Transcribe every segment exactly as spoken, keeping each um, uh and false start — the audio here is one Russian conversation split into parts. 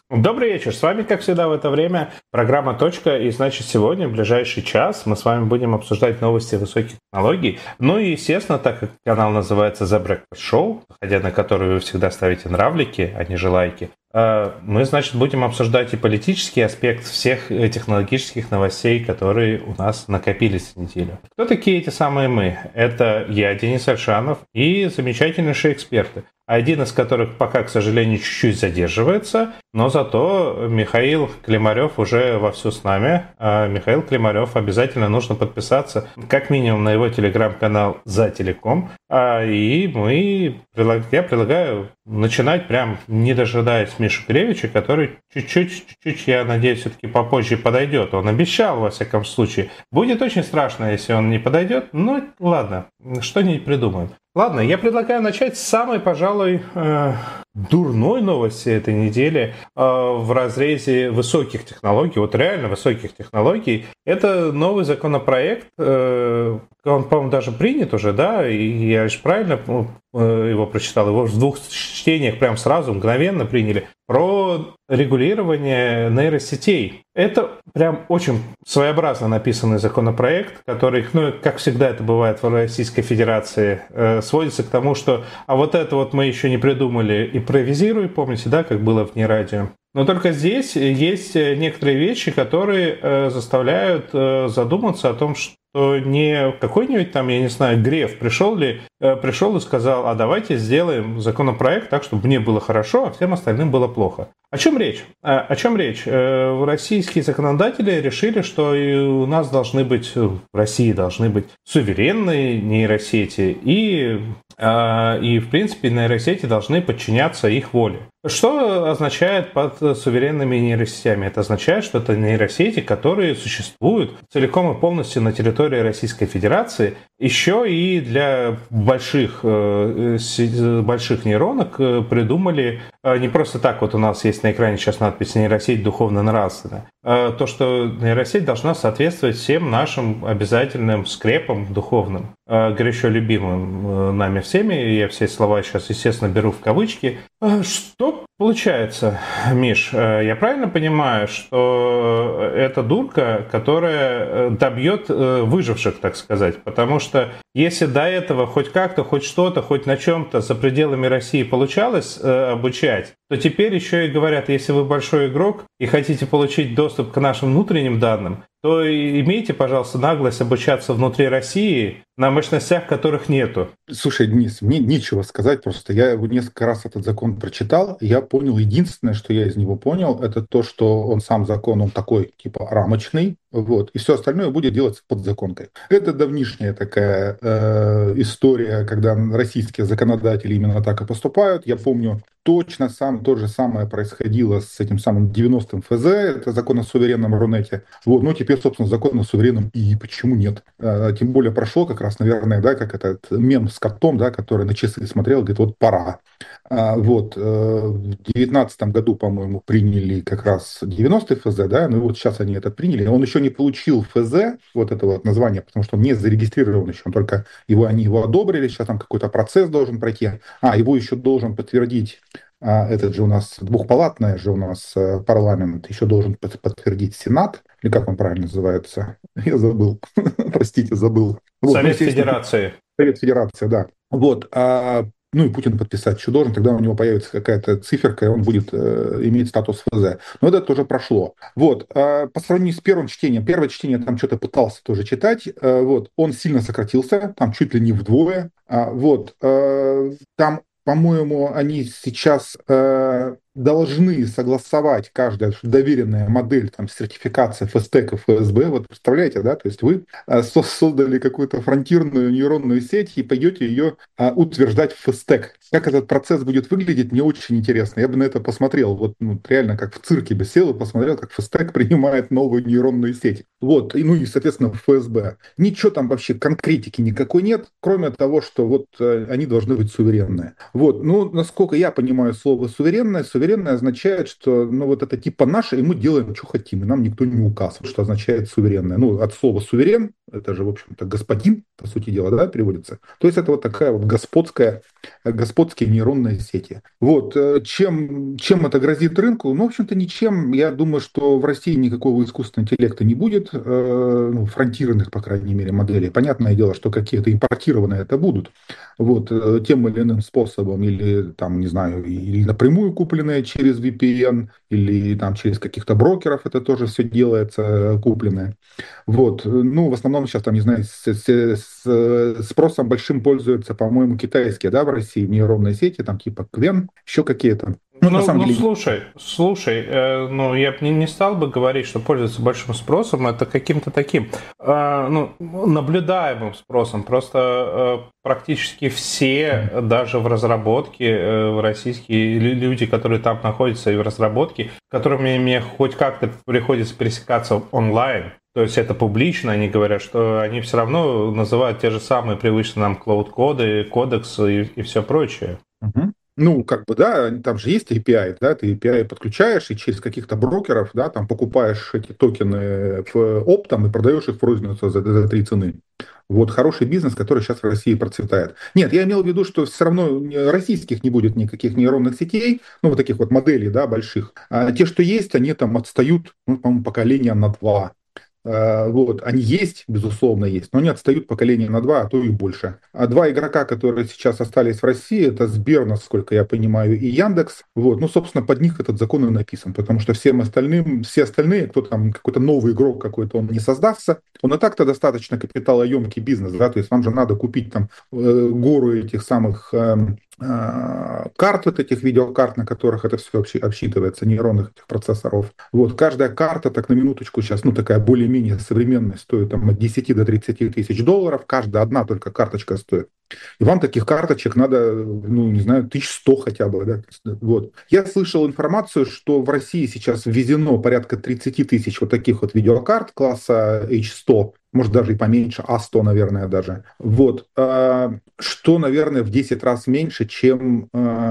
Добрый вечер. С вами, как всегда, в это время программа «Точка». И, значит, сегодня, в ближайший час, мы с вами будем обсуждать новости высоких технологий. Ну и, естественно, так как канал называется The Breakfast Show, ходя на который вы всегда ставите нравлики, а не же лайки, мы, значит, будем обсуждать и политический аспект всех технологических новостей, которые у нас накопились за неделю. Кто такие эти самые мы? Это я, Денис Альшанов, и замечательнейшие эксперты. Один из которых пока, к сожалению, чуть-чуть задерживается, но зато Михаил Климарев уже вовсю с нами. А Михаил Климарев, обязательно нужно подписаться как минимум на его телеграм-канал «За Телеком». А, и мы, я предлагаю начинать прям не дожидаясь Миши Гревича, который чуть-чуть, чуть-чуть, я надеюсь, все-таки попозже подойдет. Он обещал, во всяком случае. Будет очень страшно, если он не подойдет. Ну, ладно, что-нибудь придумаем. Ладно, я предлагаю начать с самой, пожалуй, э, дурной новости этой недели э, в разрезе высоких технологий, вот реально высоких технологий. Это новый законопроект, э, он, по-моему, даже принят уже, да, и я же правильно э, его прочитал, его в двух чтениях прям сразу, мгновенно приняли, про регулирование нейросетей. Это прям очень своеобразно написанный законопроект, который, ну, как всегда это бывает в Российской Федерации, э, сводится к тому, что а вот это вот мы еще не придумали, импровизируй, помните, да, как было в НИ радио. Но только здесь есть некоторые вещи, которые э, заставляют э, задуматься о том, что не какой-нибудь там, я не знаю, Греф пришел ли, э, пришел и сказал, а давайте сделаем законопроект так, чтобы мне было хорошо, а всем остальным было плохо. О чем речь? О, о чем речь? Э, российские законодатели решили, что и у нас должны быть, в России должны быть суверенные нейросети, и, э, и в принципе, нейросети должны подчиняться их воле. Что означает под суверенными нейросетями? Это означает, что это нейросети, которые существуют целиком и полностью на территории Российской Федерации, еще и для больших, больших нейронок придумали, не просто так, вот у нас есть на экране сейчас надпись «Нейросеть духовно-нравственная», то, что нейросеть должна соответствовать всем нашим обязательным скрепам духовным, горячо любимым нами всеми. Я все слова сейчас, естественно, беру в кавычки. Что получается, Миш? Я правильно понимаю, что это дурка, которая добьет выживших, так сказать? Потому что если до этого хоть как-то, хоть что-то, хоть на чем-то за пределами России получалось обучать, то теперь еще и говорят, если вы большой игрок и хотите получить доступ к нашим внутренним данным, то имейте, пожалуйста, наглость обучаться внутри России на мощностях, которых нету. Слушай, Денис, мне нечего сказать просто. Я его несколько раз этот закон прочитал, и я понял, единственное, что я из него понял, это то, что он сам закон, он такой, типа, рамочный, вот, и все остальное будет делаться подзаконкой. Это давнишняя такая э, история, когда российские законодатели именно так и поступают. Я помню, точно сам, то же самое происходило с этим самым девяностым эф зэ, это закон о суверенном Рунете. Вот, ну, теперь, собственно, закон о суверенном и почему нет? А, тем более прошло как раз, наверное, да, как этот мем с котом, да, который на часы смотрел, говорит, вот пора. А, вот, э, в девятнадцатом году, по-моему, приняли как раз девяностый эф зэ, да, ну и вот сейчас они это приняли. Он еще не получил эф зэ, вот это вот название, потому что он не зарегистрирован еще, он только его, они его одобрили, сейчас там какой-то процесс должен пройти. А, его еще должен подтвердить а этот же у нас двухпалатный же у нас э, парламент, еще должен под- подтвердить Сенат, или как он правильно называется? Я забыл. Простите, забыл. Вот, ну, Совет естественно, Федерации. Совет Федерации, да. Вот. А, ну и Путин подписать еще должен, тогда у него появится какая-то циферка, и он будет э, иметь статус эф зэ. Но это тоже прошло. Вот. А, по сравнению с первым чтением, первое чтение там что-то пытался тоже читать, э, вот, он сильно сократился, там чуть ли не вдвое. А, вот. Э, там, по-моему, они сейчас э, должны согласовать каждая доверенная модель, там, сертификация эф стэк и эф эс бэ. Вот представляете, да? То есть вы э, со- создали какую-то фронтирную нейронную сеть и пойдете ее э, утверждать в эф стэк. Как этот процесс будет выглядеть, мне очень интересно. Я бы на это посмотрел. Вот, ну, реально, как в цирке бы сел и посмотрел, как эф стэк принимает новую нейронную сеть. Вот. И, ну и, соответственно, эф эс бэ. Ничего там вообще конкретики никакой нет, кроме того, что вот э, они должны быть суверенные. Вот. Ну, насколько я понимаю слово суверенное, суверенное суверенное означает, что ну, вот это типа наше, и мы делаем, что хотим, и нам никто не указывает, что означает суверенное. Ну, от слова суверен, это же, в общем-то, господин, по сути дела, да, переводится. То есть это вот такая вот господская, господские нейронные сети. Вот. Чем, чем это грозит рынку? Ну, в общем-то, ничем. Я думаю, что в России никакого искусственного интеллекта не будет, э, ну, фронтированных, по крайней мере, моделей. Понятное дело, что какие-то импортированные это будут. Вот, тем или иным способом, или там, не знаю, или напрямую купленные через ви пи эн, или там через каких-то брокеров это тоже все делается, купленное. Вот, ну, в основном сейчас там, не знаю, с, с, с спросом большим пользуются, по-моему, китайские, да, в России нейронные сети, там типа Квен, еще какие-то. Ну, ну, ну деле... слушай, слушай, э, ну, я бы не, не стал бы говорить, что пользуется большим спросом, это каким-то таким, э, ну, наблюдаемым спросом, просто э, практически все, даже в разработке, э, в российские люди, которые там находятся и в разработке, которыми мне хоть как-то приходится пересекаться онлайн, то есть это публично, они говорят, что они все равно называют те же самые привычные нам клауд-коды, кодекс и, и все прочее. Угу. Ну, как бы, да, там же есть эй пи ай, да, ты эй пи ай подключаешь и через каких-то брокеров, да, там покупаешь эти токены в оптом и продаешь их в розницу за, за три цены. Вот хороший бизнес, который сейчас в России процветает. Нет, я имел в виду, что все равно российских не будет никаких нейронных сетей, ну, вот таких вот моделей, да, больших. А те, что есть, они там отстают, ну, по-моему, поколения на два. Вот, они есть, безусловно, есть, но они отстают поколение на два, а то и больше. А два игрока, которые сейчас остались в России, это Сбер, насколько я понимаю, и Яндекс. Вот, ну, собственно, под них этот закон и написан, потому что всем остальным, все остальные, кто там, какой-то новый игрок какой-то, он не создастся, он и так-то достаточно капиталоемкий бизнес, да, то есть вам же надо купить там э, гору этих самых... Э, карт вот этих видеокарт, на которых это все обсчитывается, нейронных этих процессоров. Вот, каждая карта, так на минуточку сейчас, ну, такая более-менее современная, стоит там от десяти до тридцати тысяч долларов, каждая одна только карточка стоит. И вам таких карточек надо, ну, не знаю, тысяч сто хотя бы, да, вот. Я слышал информацию, что в России сейчас ввезено порядка тридцати тысяч вот таких вот видеокарт класса эйч сто, может, даже и поменьше, а сто, наверное, даже. Вот. Что, наверное, в десять раз меньше, чем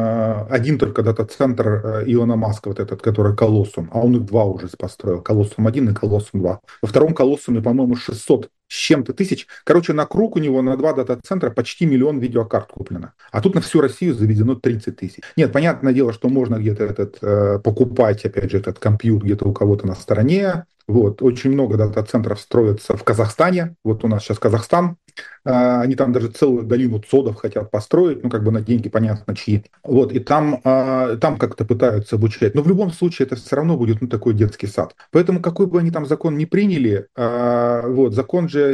один только дата-центр Илона Маска, вот этот, который Колоссум, а он их два уже построил, Колоссум один и Колоссум два. Во втором Колоссуме, по-моему, шестьсот с чем-то тысяч. Короче, на круг у него на два дата-центра почти миллион видеокарт куплено. А тут на всю Россию заведено тридцать тысяч. Нет, понятное дело, что можно где-то этот, э, покупать, опять же, этот компьютер где-то у кого-то на стороне. Вот. Очень много дата-центров строятся в Казахстане. Вот у нас сейчас Казахстан. Э, они там даже целую долину цодов хотят построить, ну, как бы на деньги, понятно, чьи. Вот. И там, э, там как-то пытаются обучать. Но в любом случае это все равно будет, ну, такой детский сад. Поэтому какой бы они там закон ни приняли, э, вот, закон же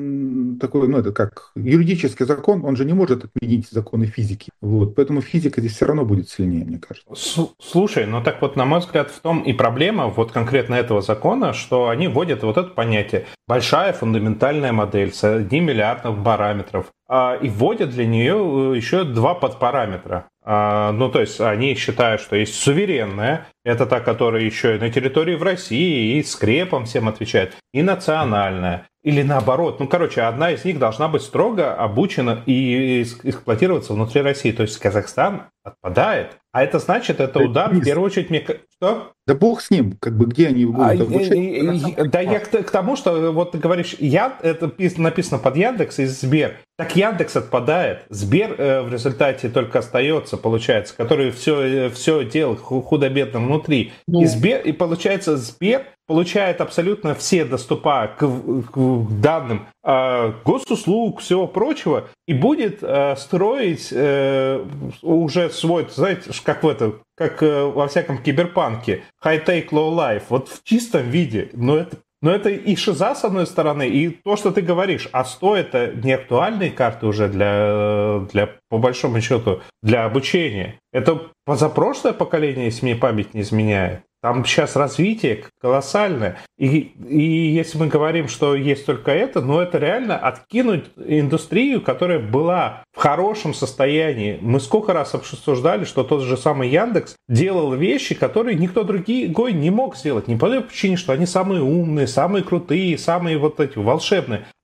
такой, ну, это как юридический закон, он же не может отменить законы физики. Вот. Поэтому физика здесь все равно будет сильнее, мне кажется. Слушай, ну так вот, на мой взгляд, в том и проблема вот конкретно этого закона, что они вводят вот это понятие «большая фундаментальная модель» с одним миллиардом параметров, и вводят для нее еще два подпараметра. Ну, то есть они считают, что есть суверенная, это та, которая еще и на территории в России, и скрепом всем отвечает, и национальная. Или наоборот, ну, короче, одна из них должна быть строго обучена и эксплуатироваться внутри России. То есть Казахстан отпадает. А это значит, это удар, в первую очередь, мне... Что? Да бог с ним, как бы где они будут обучать. А, да я к, к тому, что вот ты говоришь, я, это написано под Яндекс и Сбер. Так Яндекс отпадает. Сбер э, в результате только остается, получается, который все, все делает худо-бедно внутри. Ну... И, Сбер, и получается, Сбер получает абсолютно все доступа к, к данным э, госуслуг, всего прочего, и будет э, строить э, уже свой, знаете, как в это, как э, во всяком киберпанке, high-tech, low-life, вот в чистом виде. Но это, но это и шиза, с одной стороны, и то, что ты говоришь, а сто это не актуальные карты уже для, для, по большому счету, для обучения. Это позапрошлое поколение, если мне память не изменяет. Там сейчас развитие колоссальное. И, и если мы говорим, что есть только это, но это реально откинуть индустрию, которая была в хорошем состоянии. Мы сколько раз обсуждали, что тот же самый Яндекс делал вещи, которые никто другой не мог сделать. Не по той причине, что они самые умные, самые крутые, самые вот эти волшебные.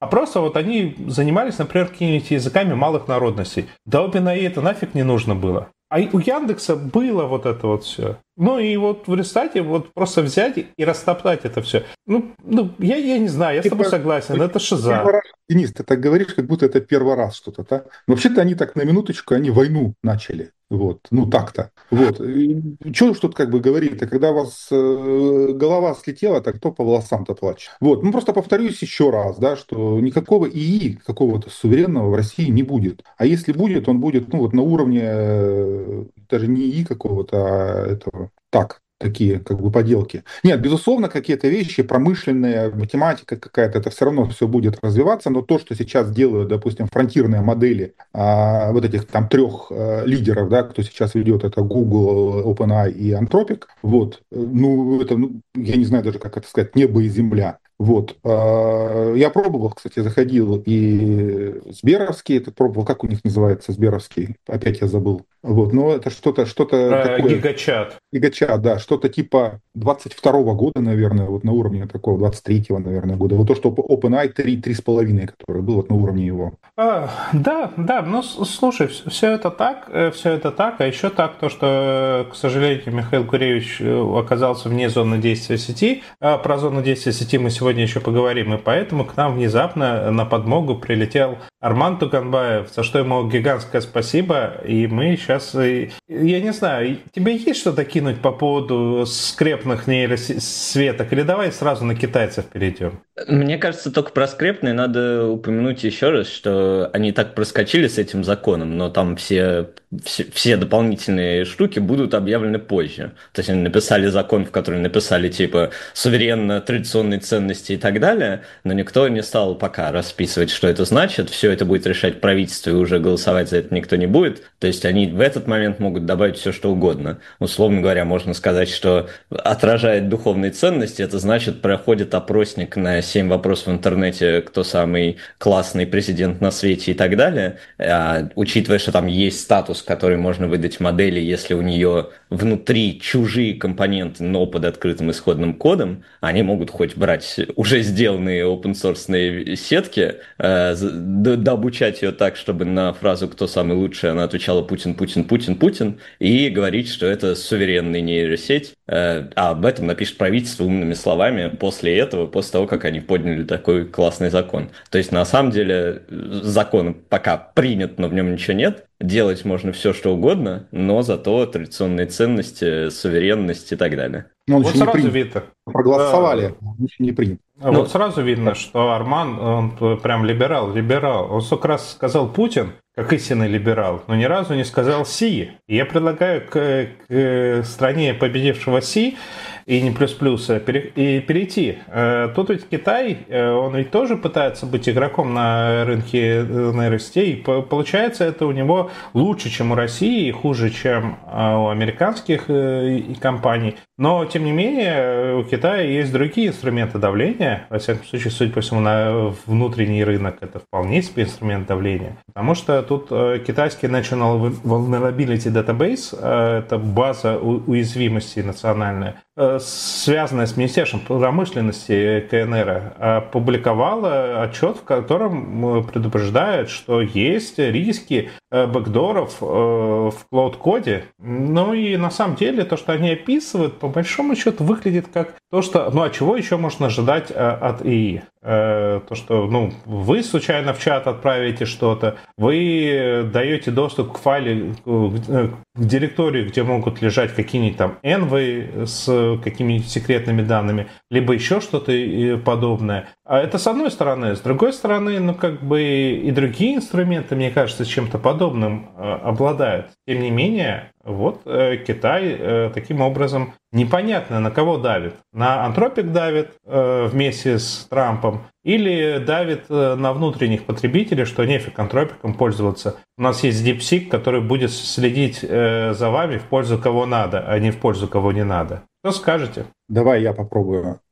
а просто вот они занимались, например, какими-нибудь языками малых народностей. Да OpenAI это нафиг не нужно было. А у Яндекса было вот это вот все. Ну и вот в результате вот просто взять и растоптать это все. Ну, ну я, я не знаю, я с тобой согласен, это шиза. Раз, Денис, ты так говоришь, как будто это первый раз что-то, да? Вообще-то они так на минуточку, они войну начали. Вот, ну так-то. Вот. Что ж тут как бы говорить-то, когда у вас э, голова слетела, так кто по волосам-то плачет? Вот, ну просто повторюсь еще раз, да, что никакого ИИ, какого-то суверенного в России не будет. А если будет, он будет, ну вот на уровне э, даже не ИИ какого-то, а этого, так, такие как бы поделки. Нет, безусловно, какие-то вещи, промышленная математика какая-то, это все равно все будет развиваться, но то, что сейчас делают, допустим, фронтирные модели а, вот этих там трех а, лидеров, да, кто сейчас ведет, это Google, OpenAI и Anthropic, вот, ну, это, ну, я не знаю даже, как это сказать, небо и земля. Вот. Я пробовал, кстати, заходил и Сберовский, это пробовал, как у них называется Сберовский, опять я забыл. Вот, но это что-то что-то такое. Гигачат. Гигачат, да, что-то типа двадцать второго года, наверное, вот на уровне такого, двадцать третьего, наверное, года. Вот то, что OpenAI три, три с половиной, который был вот на уровне его. А, да, да, ну слушай, все это так, все это так, а еще так, то, что, к сожалению, Михаил Куревич оказался вне зоны действия сети. А про зону действия сети мы сегодня еще поговорим, и поэтому к нам внезапно на подмогу прилетел Арман Туганбаев, за что ему гигантское спасибо, и мы сейчас, я не знаю, тебе есть что-то кинуть по поводу скрепных нейросветок, или давай сразу на китайцев перейдем? Мне кажется, только про скрепные надо упомянуть еще раз, что они так проскочили с этим законом, но там все, все, все дополнительные штуки будут объявлены позже. То есть они написали закон, в который написали типа суверенно традиционные ценности и так далее, но никто не стал пока расписывать, что это значит. Все это будет решать правительство, и уже голосовать за это никто не будет. То есть они в этот момент могут добавить все, что угодно. Условно говоря, можно сказать, что отражает духовные ценности, это значит проходит опросник на семь вопросов в интернете, кто самый классный президент на свете и так далее, а, учитывая, что там есть статус, который можно выдать модели, если у нее внутри чужие компоненты, но под открытым исходным кодом, они могут хоть брать уже сделанные open-source сетки, э, дообучать ее так, чтобы на фразу «кто самый лучший» она отвечала «Путин, Путин, Путин, Путин», и говорить, что это суверенная нейросеть, э, а об этом напишет правительство умными словами после этого, после того, как они подняли такой классный закон. То есть, на самом деле, закон пока принят, но в нем ничего нет. Делать можно все, что угодно, но зато традиционные ценности, суверенность и так далее. Но он вот еще сразу не видно. Проголосовали, да. Он еще не принят. Вот ну, сразу видно, что Арман, он прям либерал, либерал. Он столько раз сказал Путин, как истинный либерал, но ни разу не сказал Си. И я предлагаю к, к стране победившего Си и не плюс-плюс и перейти. Тут ведь Китай, он ведь тоже пытается быть игроком на рынке нейросетей. Получается, это у него лучше, чем у России, и хуже, чем у американских компаний. Но, тем не менее, у Китая есть другие инструменты давления. Во всяком случае, судя по всему, на внутренний рынок это вполне себе инструмент давления. Потому что тут китайский National Vulnerability Database, это база уязвимости национальная, связанная с Министерством промышленности КНР, опубликовала отчет, в котором предупреждает, что есть риски бэкдоров в клауд-коде. Ну и на самом деле то, что они описывают, по большому счету выглядит как то, что... Ну а чего еще можно ожидать от ИИ? То, что ну, вы случайно в чат отправите что-то, вы даете доступ к файлу, к директории, где могут лежать какие-нибудь там энвы с какими-нибудь секретными данными, либо еще что-то подобное. А это с одной стороны. С другой стороны, ну как бы и другие инструменты, мне кажется, чем-то подобным обладают. Тем не менее, вот Китай таким образом непонятно на кого давит. На Anthropic давит вместе с Трампом или давит на внутренних потребителей, что нефиг Anthropic'ом пользоваться. У нас есть DeepSeek, который будет следить за вами в пользу кого надо, а не в пользу кого не надо. Что скажете? Давай я попробую.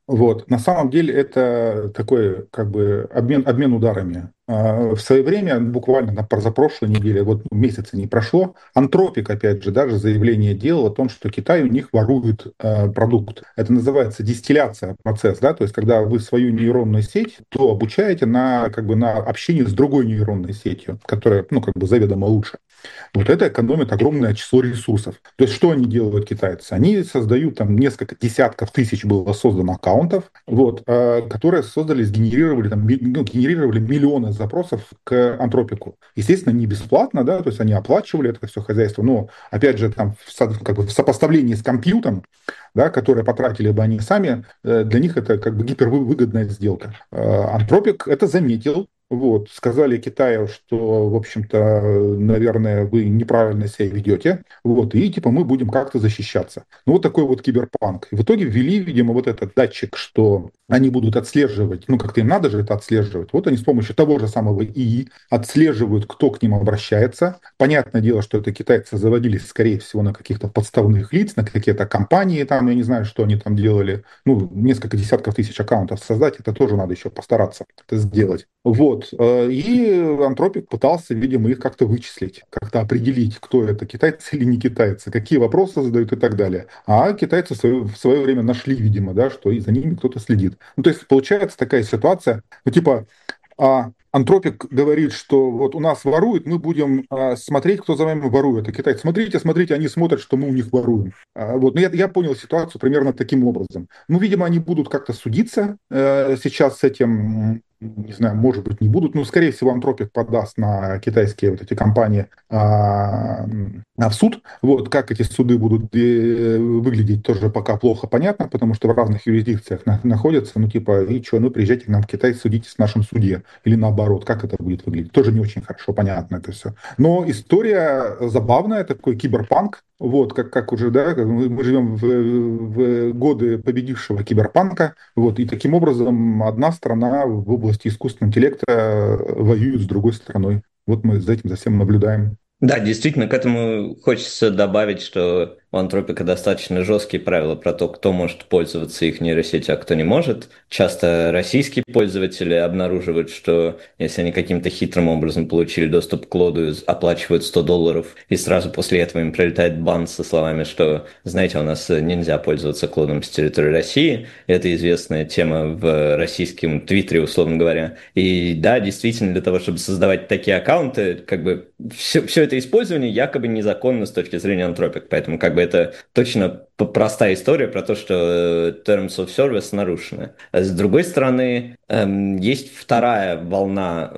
Вот. На самом деле это такой как бы обмен, обмен ударами. А, В свое время, буквально на позапрошлой неделе, вот месяца не прошло, Антропик, опять же, даже заявление делал о том, что Китай у них ворует э, продукт. Это называется дистилляция процесс, да, то есть когда вы свою нейронную сеть, то обучаете на, как бы, на общение с другой нейронной сетью, которая, ну, как бы заведомо лучше. Вот это экономит огромное число ресурсов. То есть что они делают, китайцы? Они создают там несколько десятков тысяч было создано аккаунтов, вот, э, которые создали, сгенерировали, там, ми- ну, генерировали миллионы запросов к антропику. Естественно, не бесплатно, да, то есть они оплачивали это все хозяйство, но, опять же, там, в, со- как бы в сопоставлении с компьютером, да, которые потратили бы они сами, э, для них это как бы гипервыгодная сделка. Э, Антропик это заметил, вот, сказали Китаю, что, в общем-то, наверное, вы неправильно себя ведете, вот, и типа мы будем как-то защищаться. Ну, вот такой вот киберпанк. И в итоге ввели, видимо, вот этот датчик, что они будут отслеживать, ну, как-то им надо же это отслеживать. Вот они с помощью того же самого ИИ отслеживают, кто к ним обращается. Понятное дело, что это китайцы заводились, скорее всего, на каких-то подставных лиц, на какие-то компании, там, я не знаю, что они там делали. Ну, несколько десятков тысяч аккаунтов создать, это тоже надо еще постараться это сделать. Вот. э, И Антропик пытался, видимо, их как-то вычислить, как-то определить, кто это, китайцы или не китайцы, какие вопросы задают и так далее. А китайцы в свое, в свое время нашли, видимо, да, что и за ними кто-то следит. Ну, то есть получается такая ситуация, ну, типа, а Антропик говорит, что вот у нас воруют, мы будем а, смотреть, кто за вами ворует. А китайцы, смотрите, смотрите, они смотрят, что мы у них воруем. А, вот, но я, я понял ситуацию примерно таким образом. Ну, видимо, они будут как-то судиться э, сейчас с этим, не знаю, может быть, не будут. Ну, скорее всего, Антропик подаст на китайские вот эти компании а, в суд. Вот, как эти суды будут э, выглядеть, тоже пока плохо понятно, потому что в разных юрисдикциях на- находятся. Ну, типа, и что, ну, приезжайте к нам в Китай, судитесь в нашем суде. Или наоборот, как это будет выглядеть. Тоже не очень хорошо понятно это все. Но история забавная, такой киберпанк. Вот, как, как уже, да, как мы, мы живем в, в годы победившего киберпанка. Вот, и таким образом одна страна в области искусственного интеллекта воюет с другой страной. Вот мы за этим за всем наблюдаем. Да, действительно, к этому хочется добавить, что у Антропика достаточно жесткие правила про то, кто может пользоваться их нейросетью, а кто не может. Часто российские пользователи обнаруживают, что если они каким-то хитрым образом получили доступ к лоду, оплачивают сто долларов, и сразу после этого им прилетает бан со словами, что, знаете, у нас нельзя пользоваться клодом с территории России. Это известная тема в российском твиттере, условно говоря. И да, действительно, для того, чтобы создавать такие аккаунты, как бы все, все это использование якобы незаконно с точки зрения Антропик. Поэтому как бы это точно простая история про то, что Terms of Service нарушены. А с другой стороны, эм, есть вторая волна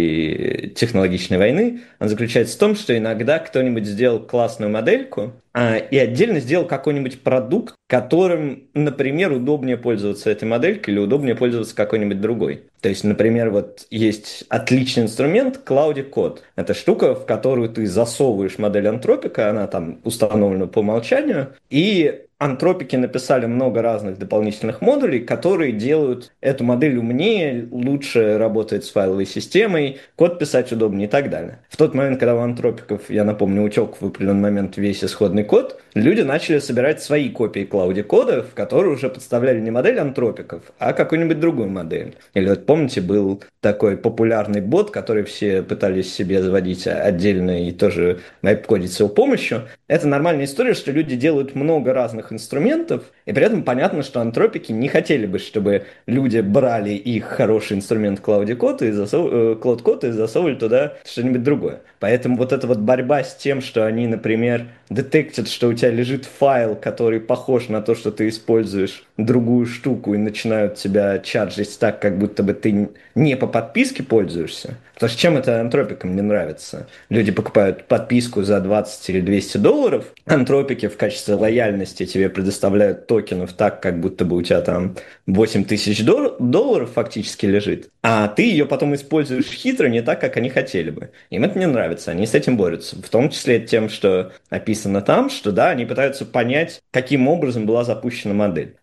этой технологичной войны. Она заключается в том, что иногда кто-нибудь сделал классную модельку, а, и отдельно сделал какой-нибудь продукт, которым, например, удобнее пользоваться этой моделькой или удобнее пользоваться какой-нибудь другой. То есть, например, вот есть отличный инструмент Cloud Code. Это штука, в которую ты засовываешь модель антропика, она там установлена по умолчанию, и антропики написали много разных дополнительных модулей, которые делают эту модель умнее, лучше работает с файловой системой, код писать удобнее и так далее. В тот момент, когда у антропиков, я напомню, утек в определенный момент весь исходный код, люди начали собирать свои копии Cloud кода, в которые уже подставляли не модель антропиков, а какую-нибудь другую модель. Или вот помните, был такой популярный бот, который все пытались себе заводить отдельно и тоже вайп-кодить с его помощью. Это нормальная история, что люди делают много разных инструментов, и при этом понятно, что антропики не хотели бы, чтобы люди брали их хороший инструмент Cloud Code и, засов... Cloud Code и засовывали туда что-нибудь другое. Поэтому вот эта вот борьба с тем, что они, например, детектят, что у тебя лежит файл, который похож на то, что ты используешь другую штуку, и начинают тебя чарджить так, как будто бы ты не по подписке пользуешься. Потому что чем это антропикам не нравится? Люди покупают подписку за двадцать или двести долларов, антропики в качестве лояльности тебе предоставляют токенов так, как будто бы у тебя там восемь тысяч долларов фактически лежит, а ты ее потом используешь хитро, не так, как они хотели бы. Им это не нравится, они с этим борются. В том числе тем, что описано там, что да, они пытаются понять, каким образом была запущена модель.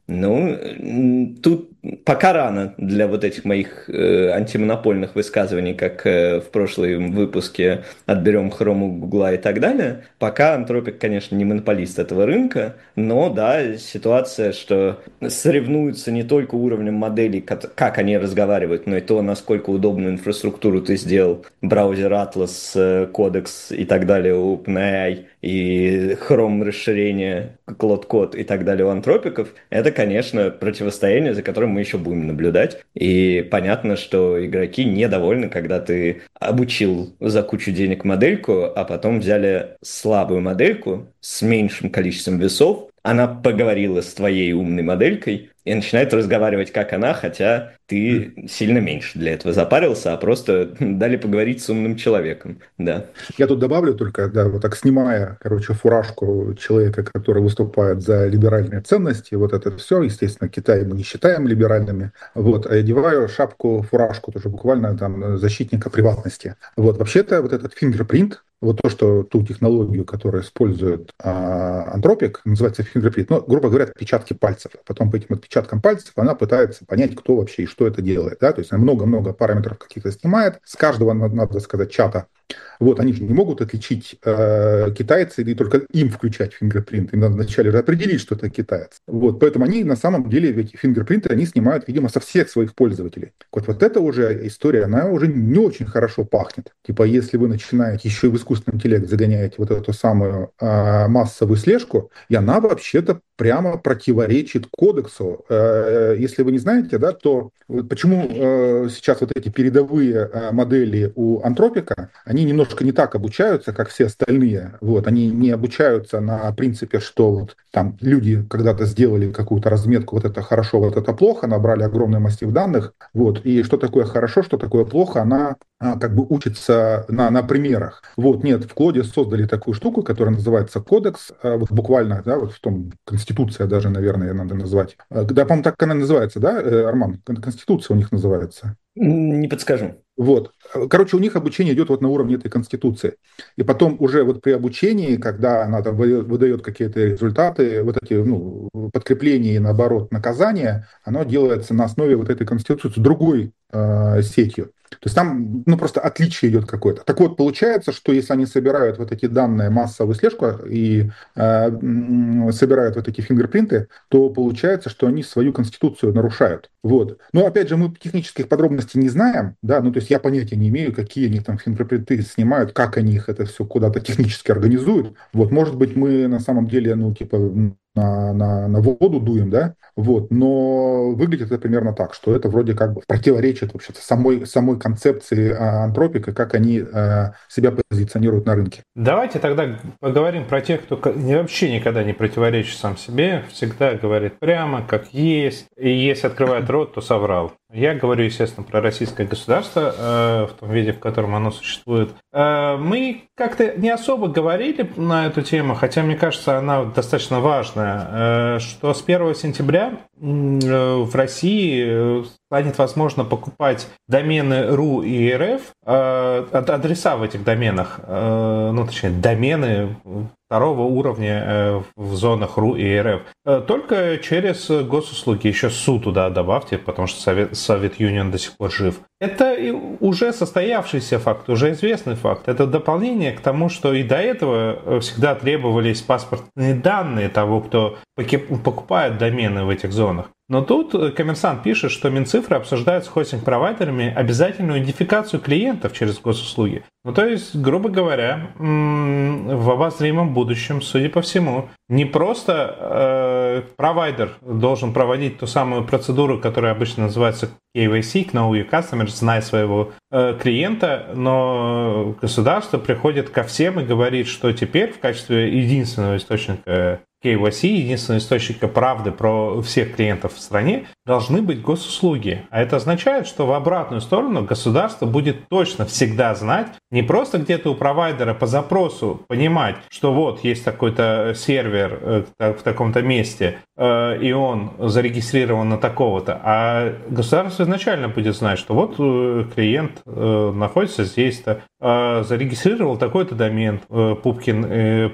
Ну, тут пока рано для вот этих моих э, антимонопольных высказываний, как э, в прошлом выпуске «Отберем Chrome у Гугла» и так далее. Пока Anthropic, конечно, не монополист этого рынка, но да, ситуация, что соревнуются не только уровнем моделей, как, как они разговаривают, но и то, насколько удобную инфраструктуру ты сделал. Браузер Atlas, э, Codex и так далее у OpenAI, и Chrome расширение, Claude Code и так далее у антропиков, это, конечно, противостояние, за которым мы еще будем наблюдать. И понятно, что игроки недовольны, когда ты обучил за кучу денег модельку, а потом взяли слабую модельку с меньшим количеством весов, она поговорила с твоей умной моделькой и начинает разговаривать как она, хотя ты mm. сильно меньше для этого запарился, а просто дали поговорить с умным человеком, да. Я тут добавлю только, да, вот так снимая, короче, фуражку человека, который выступает за либеральные ценности, вот это все, естественно, Китай мы не считаем либеральными, вот, а одеваю шапку, фуражку, тоже буквально там защитника приватности. Вот, вообще-то вот этот фингерпринт, вот то, что ту технологию, которую использует а, Anthropic, называется фингерпринт, ну, грубо говоря, отпечатки пальцев. Потом по этим отпечаткам пальцев она пытается понять, кто вообще и что это делает. Да? То есть она много-много параметров каких-то снимает. С каждого, надо сказать, чата. Вот, они же не могут отличить э, китайца и только им включать фингерпринт. Им надо вначале же определить, что это китаец. Вот, поэтому они на самом деле эти фингерпринты они снимают, видимо, со всех своих пользователей. Вот, вот эта уже история, она уже не очень хорошо пахнет. Типа, если вы начинаете еще и в искусственный интеллект загоняете вот эту самую э, массовую слежку, и она вообще-то прямо противоречит кодексу. Э, если вы не знаете, да, то вот почему э, сейчас вот эти передовые э, модели у Антропика, они немножко не так обучаются, как все остальные. Вот, они не обучаются на принципе, что вот там люди когда-то сделали какую-то разметку, вот это хорошо, вот это плохо, набрали огромный массив данных, вот, и что такое хорошо, что такое плохо, она а, как бы учится на, на примерах. Вот, нет, в Клоде создали такую штуку, которая называется кодекс, а, вот буквально, да, вот в том, конституция даже, наверное, надо назвать. А, да, по-моему, так она называется, да, Арман? Конституция у них называется. Не подскажу. Вот. Короче, у них обучение идет вот на уровне этой конституции. И потом уже вот при обучении, когда она там выдает какие-то результаты, вот эти, ну, подкрепления и, наоборот, наказания, оно делается на основе вот этой конституции другой э, сетью. То есть там, ну, просто отличие идет какое-то. Так вот, получается, что если они собирают вот эти данные, массовую слежку и э, собирают вот эти фингерпринты, то получается, что они свою конституцию нарушают. Вот. Но, опять же, мы технических подробностей не знаем, да, ну, то есть я понятия не имею, какие они там фингерпринты снимают, как они их это все куда-то технически организуют. Вот, может быть, мы на самом деле, ну, типа, на, на, на воду дуем, да, вот, но выглядит это примерно так, что это вроде как бы противоречит вообще самой, самой концепции Антропика, как они э, себя позиционируют на рынке. Давайте тогда поговорим про тех, кто вообще никогда не противоречит сам себе, всегда говорит прямо, как есть, и если открывает рот, то соврал. Я говорю, естественно, про российское государство э, в том виде, в котором оно существует. Э, мы как-то не особо говорили на эту тему, хотя, мне кажется, она достаточно важная, э, что с первого сентября э, в России станет возможно покупать домены ру и эр эф, э, адреса в этих доменах, э, ну, точнее, домены второго уровня э, в зонах ру и эр эф, э, только через госуслуги. Еще СУ туда добавьте, потому что Совет, Совет Юнион до сих пор жив. Это уже состоявшийся факт, уже известный факт. Это дополнение к тому, что и до этого всегда требовались паспортные данные того, кто покупает домены в этих зонах. Но тут Коммерсант пишет, что Минцифры обсуждают с хостинг-провайдерами обязательную идентификацию клиентов через госуслуги. Ну, то есть, грубо говоря, в обозримом будущем, судя по всему, не просто э, провайдер должен проводить ту самую процедуру, которая обычно называется кей вай си, Know Your Customer, знай своего э, клиента, но государство приходит ко всем и говорит, что теперь в качестве единственного источника кей вай си, единственного источника правды про всех клиентов в стране, должны быть госуслуги. А это означает, что в обратную сторону государство будет точно всегда знать, не просто где-то у провайдера по запросу понимать, что вот есть такой-то сервер в таком-то месте, и он зарегистрирован на такого-то, а государство изначально будет знать, что вот клиент находится здесь-то, зарегистрировал такой-то домен, Пупкин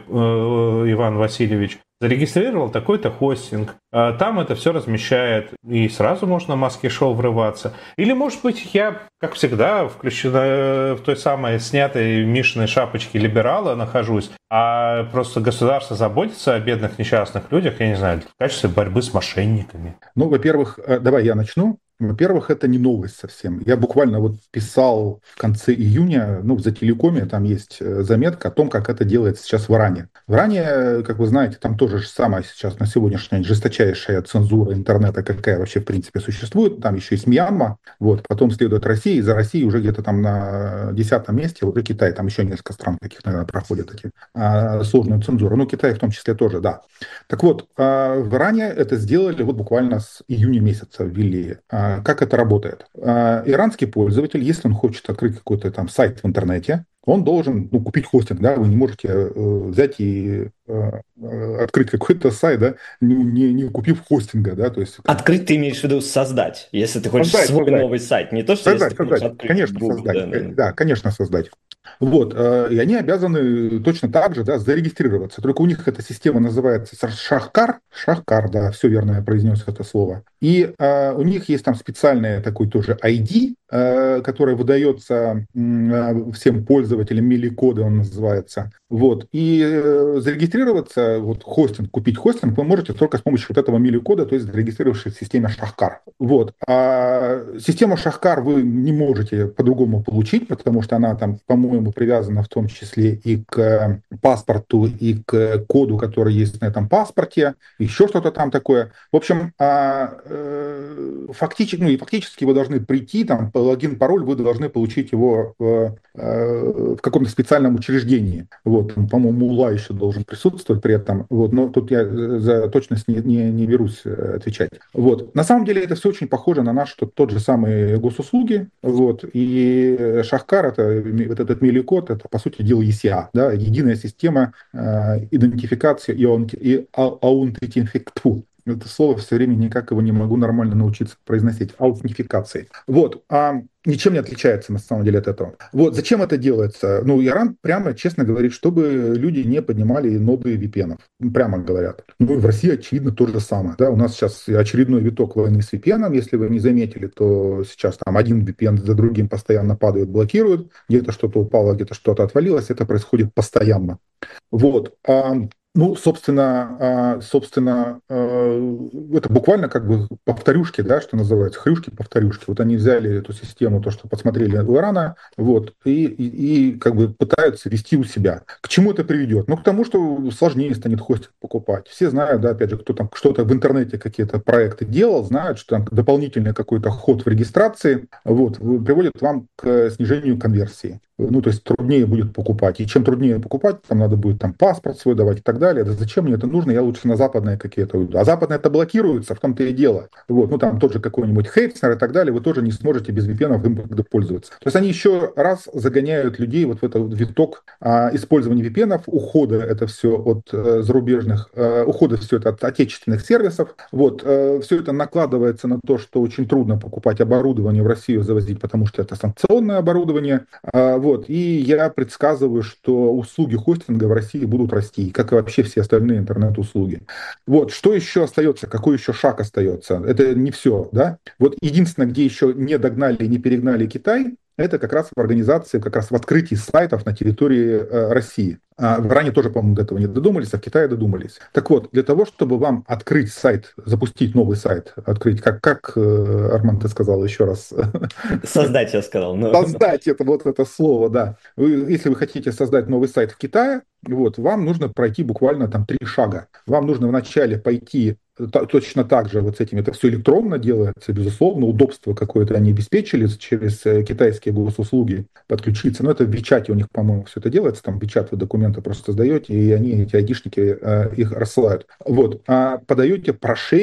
Иван Васильевич, зарегистрировал такой-то хостинг, там это все размещает, и сразу можно в маски-шоу врываться. Или, может быть, я, как всегда, включена в той самой снятой Мишиной шапочке либерала нахожусь, а просто государство заботится о бедных несчастных людях, я не знаю, в качестве борьбы с мошенниками. Ну, во-первых, давай я начну. Во-первых, это не новость совсем. Я буквально вот писал в конце июня, ну, в Зателекоме, там есть заметка о том, как это делается сейчас в Иране. В Иране, как вы знаете, там тоже же самое сейчас на сегодняшний день жесточайшая цензура интернета, какая вообще в принципе существует. Там еще есть Мьянма, вот, потом следует Россия, и за Россией уже где-то там на десятом месте уже Китай, там еще несколько стран каких, наверное, проходят такие а, сложную цензуру. Ну, Китай в том числе тоже, да. Так вот, а, в Иране это сделали вот буквально с июня месяца ввели. А, как это работает? Иранский пользователь, если он хочет открыть какой-то там сайт в интернете, он должен, ну, купить хостинг, да, вы не можете э, взять и э, открыть какой-то сайт, да, не, не, не купив хостинга, да, то есть... Открыть ты имеешь в виду создать, если ты хочешь создать, свой создать. новый сайт, не то, что Создать, если ты создать, открыть конечно, Google, создать, да, да. да, конечно, создать. Вот, и они обязаны точно так же, да, зарегистрироваться. Только у них эта система называется Шахкар, Шахкар, да, все верно я произнес это слово. И э, у них есть там специальный такой тоже ай ди, э, который выдается э, всем пользователям, миликоды он называется. Вот, и э, зарегистрироваться, вот хостинг, купить хостинг вы можете только с помощью вот этого миликода, то есть зарегистрировавшись в системе Шахкар. Вот, а систему Шахкар вы не можете по-другому получить, потому что она там, по-моему, привязана в том числе и к паспорту, и к коду, который есть на этом паспорте, еще что-то там такое. В общем, а, э, фактически, ну, и фактически вы должны прийти, там, логин, пароль, вы должны получить его в, э, в каком-то специальном учреждении. Вот, по-моему, мулла еще должен присутствовать при этом. Вот, но тут я за точность не, не, не берусь отвечать. Вот. На самом деле это все очень похоже на наш тот, тот же самый госуслуги. Вот, и Шахкар, это, вот этот миликод, это, по сути дела, и си эй, да, единая система э, идентификации и, и аутентификату. Это слово все время никак его не могу нормально научиться произносить. Аутентификации. Вот. А ничем не отличается на самом деле от этого. Вот. Зачем это делается? Ну, Иран прямо честно говорит, чтобы люди не поднимали ноды ви пи эн. Прямо говорят. Ну, и в России, очевидно, то же самое. Да? У нас сейчас очередной виток войны с ви пи эн. Если вы не заметили, то сейчас там один ви пи эн за другим постоянно падают, блокируют. Где-то что-то упало, где-то что-то отвалилось. Это происходит постоянно. Вот. Ну, собственно, собственно, это буквально как бы повторюшки, да, что называется, хрюшки-повторюшки. Вот они взяли эту систему, то, что посмотрели у Ирана, вот, и, и, и как бы пытаются вести у себя. К чему это приведет? Ну, к тому, что сложнее станет хостинг покупать. Все знают, да, опять же, кто там что-то в интернете, какие-то проекты делал, знают, что там дополнительный какой-то ход в регистрации, вот, приводит вам к снижению конверсии. Ну, то есть труднее будет покупать. И чем труднее покупать, там надо будет там паспорт свой давать и так далее. Да зачем мне это нужно? Я лучше на западные какие-то уйду. А западные это блокируются, в том-то и дело. Вот. Ну, там тот же какой-нибудь Хейтснер и так далее, вы тоже не сможете без ви пи эн им пользоваться. То есть они еще раз загоняют людей вот в этот виток а, использования ви пи эн, ухода это все от а, зарубежных, а, ухода все это от отечественных сервисов. Вот. А, все это накладывается на то, что очень трудно покупать оборудование в Россию, завозить, потому что это санкционное оборудование. А, вот. Вот. И я предсказываю, что услуги хостинга в России будут расти, как и вообще все остальные интернет-услуги. Вот. Что еще остается? Какой еще шаг остается? Это не все, да? Вот единственное, где еще не догнали и не перегнали Китай, это как раз в организации, как раз в открытии сайтов на территории э, России. А в Иране тоже, по-моему, до этого не додумались, а в Китае додумались. Так вот, для того, чтобы вам открыть сайт, запустить новый сайт, открыть, как, как э, Арман, ты сказал еще раз? Создать, я сказал. Но... Создать, это вот это слово, да. Вы, если вы хотите создать новый сайт в Китае, вот, вам нужно пройти буквально там три шага. Вам нужно вначале пойти точно так же вот с этим, это все электронно делается, безусловно, удобство какое-то они обеспечили через китайские госуслуги подключиться, но это в Вичате у них, по-моему, все это делается, там в Вичат вы документы просто сдаете, и они, эти айдишники, их рассылают. Вот, а подаете прошение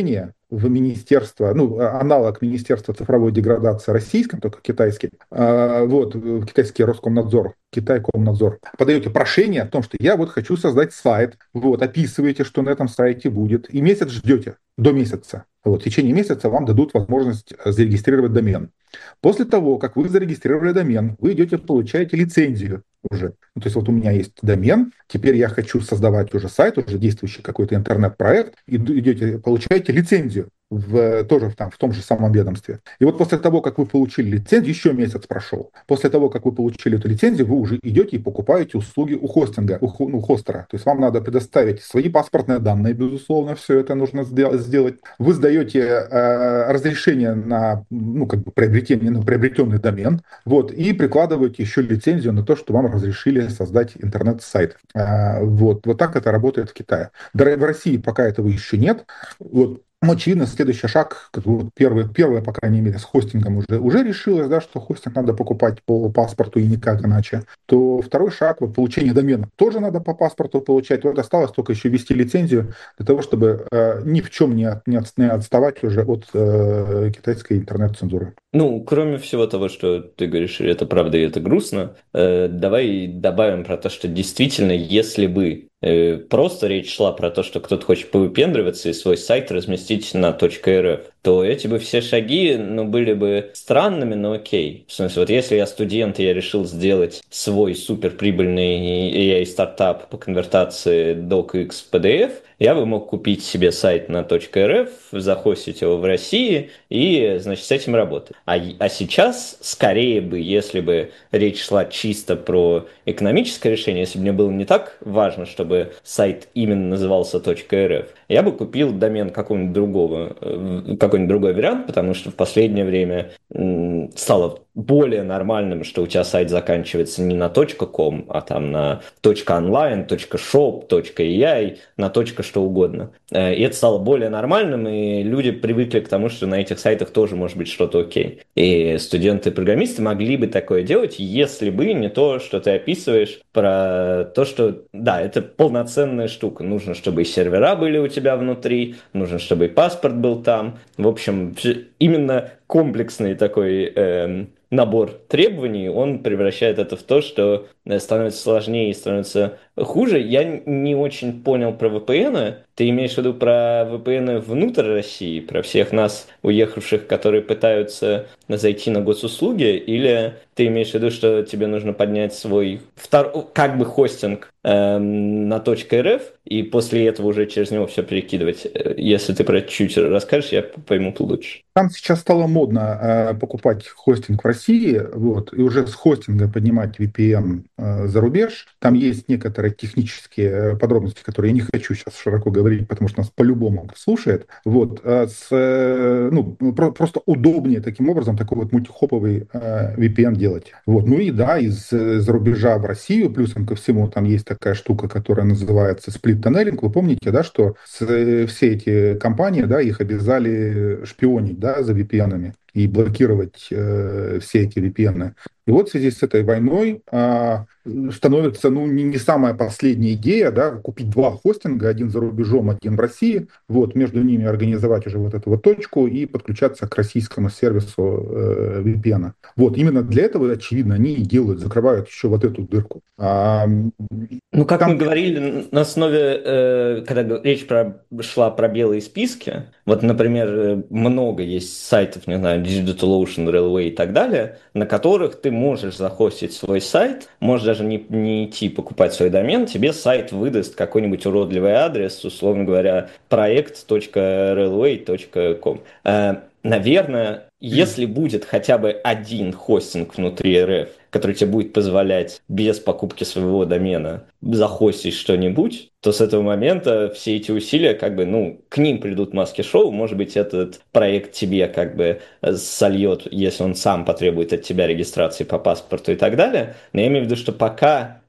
в министерство, ну, аналог Министерства цифровой деградации российском, только китайский, а, вот, китайский Роскомнадзор, Китай-Комнадзор, подаете прошение о том, что я вот хочу создать сайт, вот, описываете, что на этом сайте будет, и месяц ждете, до месяца. Вот, в течение месяца вам дадут возможность зарегистрировать домен. После того, как вы зарегистрировали домен, вы идете, получаете лицензию уже. Ну, то есть вот у меня есть домен, теперь я хочу создавать уже сайт, уже действующий какой-то интернет-проект, и идете, получаете лицензию в, тоже в, там, в том же самом ведомстве. И вот после того, как вы получили лицензию, еще месяц прошел. После того, как вы получили эту лицензию, вы уже идете и покупаете услуги у хостинга, у, ну, хостера. То есть вам надо предоставить свои паспортные данные, безусловно, все это нужно сделать. Вы сдаете э, разрешение на, ну, как бы приобретение, на приобретенный домен, вот, и прикладываете еще лицензию на то, что вам разрешили создать интернет-сайт. Э, вот, вот так это работает в Китае. В России пока этого еще нет. Вот. Ну, очевидно, следующий шаг, как бы первый, первое, по крайней мере, с хостингом уже, уже решилось, да, что хостинг надо покупать по паспорту и никак иначе. То второй шаг, вот, получение домена, тоже надо по паспорту получать. Вот осталось только еще ввести лицензию для того, чтобы э, ни в чем не, от, не, от, не отставать уже от э, китайской интернет-цензуры. Ну, кроме всего того, что ты говоришь, это правда и это грустно, э, давай добавим про то, что действительно, если бы э, просто речь шла про то, что кто-то хочет повыпендриваться и свой сайт разместить на .рф, то эти бы все шаги, ну, были бы странными, но окей. В смысле, вот если я студент, и я решил сделать свой суперприбыльный эй ай-стартап по конвертации docx в пи ди эф, я бы мог купить себе сайт на .рф, захостить его в России и, значит, с этим работать. А, а сейчас, скорее бы, если бы речь шла чисто про экономическое решение, если бы мне было не так важно, чтобы сайт именно назывался .рф, я бы купил домен какого-нибудь другого, какой-нибудь другой вариант, потому что в последнее время м, стало более нормальным, что у тебя сайт заканчивается не на .com, а там на .online, .shop, .ai, на что угодно. И это стало более нормальным, и люди привыкли к тому, что на этих сайтах тоже может быть что-то окей. И студенты-программисты могли бы такое делать, если бы не то, что ты описываешь, про то, что, да, это полноценная штука. Нужно, чтобы и сервера были у тебя внутри, нужно, чтобы и паспорт был там. В общем, именно комплексный такой э, набор требований, он превращает это в то, что становится сложнее и становится хуже. Я не очень понял про ви пи эн. Ты имеешь в виду про ви пи эн внутрь России, про всех нас, уехавших, которые пытаются зайти на госуслуги, или ты имеешь в виду, что тебе нужно поднять свой втор... как бы хостинг э, на .рф, и после этого уже через него все перекидывать? Если ты про это чуть расскажешь, я пойму лучше. Там сейчас стало модно э, покупать хостинг в России, вот, и уже с хостинга поднимать ви пи эн э, за рубеж. Там есть некоторые технические подробности, которые я не хочу сейчас широко говорить, потому что нас по-любому слушает. Вот, э, с, э, ну, про- просто удобнее таким образом такой вот мультихоповый э, ви пи эн делать. Вот, ну и да, из-за рубежа в Россию, плюсом ко всему, там есть такая штука, которая называется сплит-тоннелинг. Вы помните, да, что с, все эти компании, да, их обязали шпионить, да, за ви пи эн-ами и блокировать э, все эти ви пи эн. И вот в связи с этой войной э, становится, ну, не, не самая последняя идея, да, купить два хостинга, один за рубежом, один в России, вот, между ними организовать уже вот эту вот точку и подключаться к российскому сервису э, ви пи эн. Вот, именно для этого, очевидно, они и делают, закрывают еще вот эту дырку. А, ну, как там... мы говорили, на основе, э, когда речь про, шла про белые списки, вот, например, много есть сайтов, не знаю, DigitalOcean, Railway и так далее, на которых ты можешь захостить свой сайт, можешь даже не, не идти покупать свой домен, тебе сайт выдаст какой-нибудь уродливый адрес, условно говоря, проект точка рейлвей точка ком. Э, наверное, если будет хотя бы один хостинг внутри РФ, который тебе будет позволять без покупки своего домена захостить что-нибудь, то с этого момента все эти усилия, как бы, ну, к ним придут маски-шоу, может быть, этот проект тебе как бы сольет, если он сам потребует от тебя регистрации по паспорту и так далее. Но я имею в виду, что пока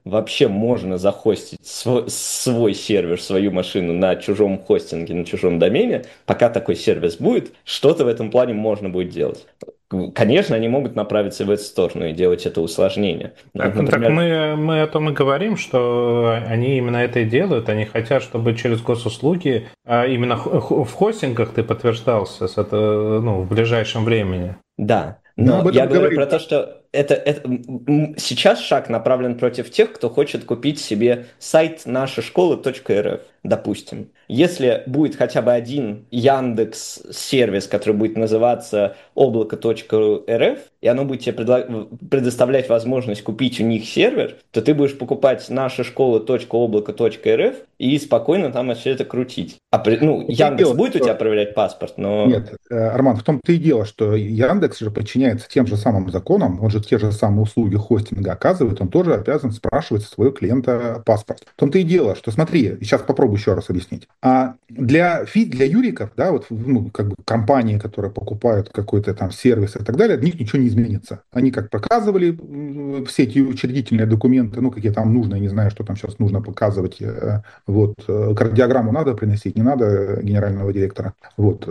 вообще можно захостить свой, свой сервер, свою машину на чужом хостинге, на чужом домене, пока такой сервис будет, что-то в этом плане можно будет делать. Конечно, они могут направиться в эту сторону и делать это усложнение. Так, Например... так мы, мы о том и говорим, что они именно это и делают. Они хотят, чтобы через госуслуги именно в хостингах ты подтверждался с это, ну, в ближайшем времени. Да, но ну, я говорю говорит. про то, что это, это сейчас шаг направлен против тех, кто хочет купить себе сайт наша школа точка эр эф, допустим. Если будет хотя бы один Яндекс сервис, который будет называться облако точка эр эф, и оно будет тебе предла- предоставлять возможность купить у них сервер, то ты будешь покупать наша школа точка облако точка эр эф и спокойно там все это крутить. А, ну, Яндекс будет у тебя проверять паспорт, но... Нет, Арман, в том-то и дело, что Яндекс же подчиняется тем же самым законам, он же те же самые услуги хостинга оказывает, он тоже обязан спрашивать со своего клиента паспорт. В том-то и дело, что смотри, сейчас попробую еще раз объяснить. А для, фи, для юриков, да, вот ну, как бы компании, которые покупают какой-то там сервис и так далее, от них ничего не изменится. Они как показывали все эти учредительные документы, ну, какие там нужно, я не знаю, что там сейчас нужно показывать, вот, кардиограмму надо приносить, не надо генерального директора, вот,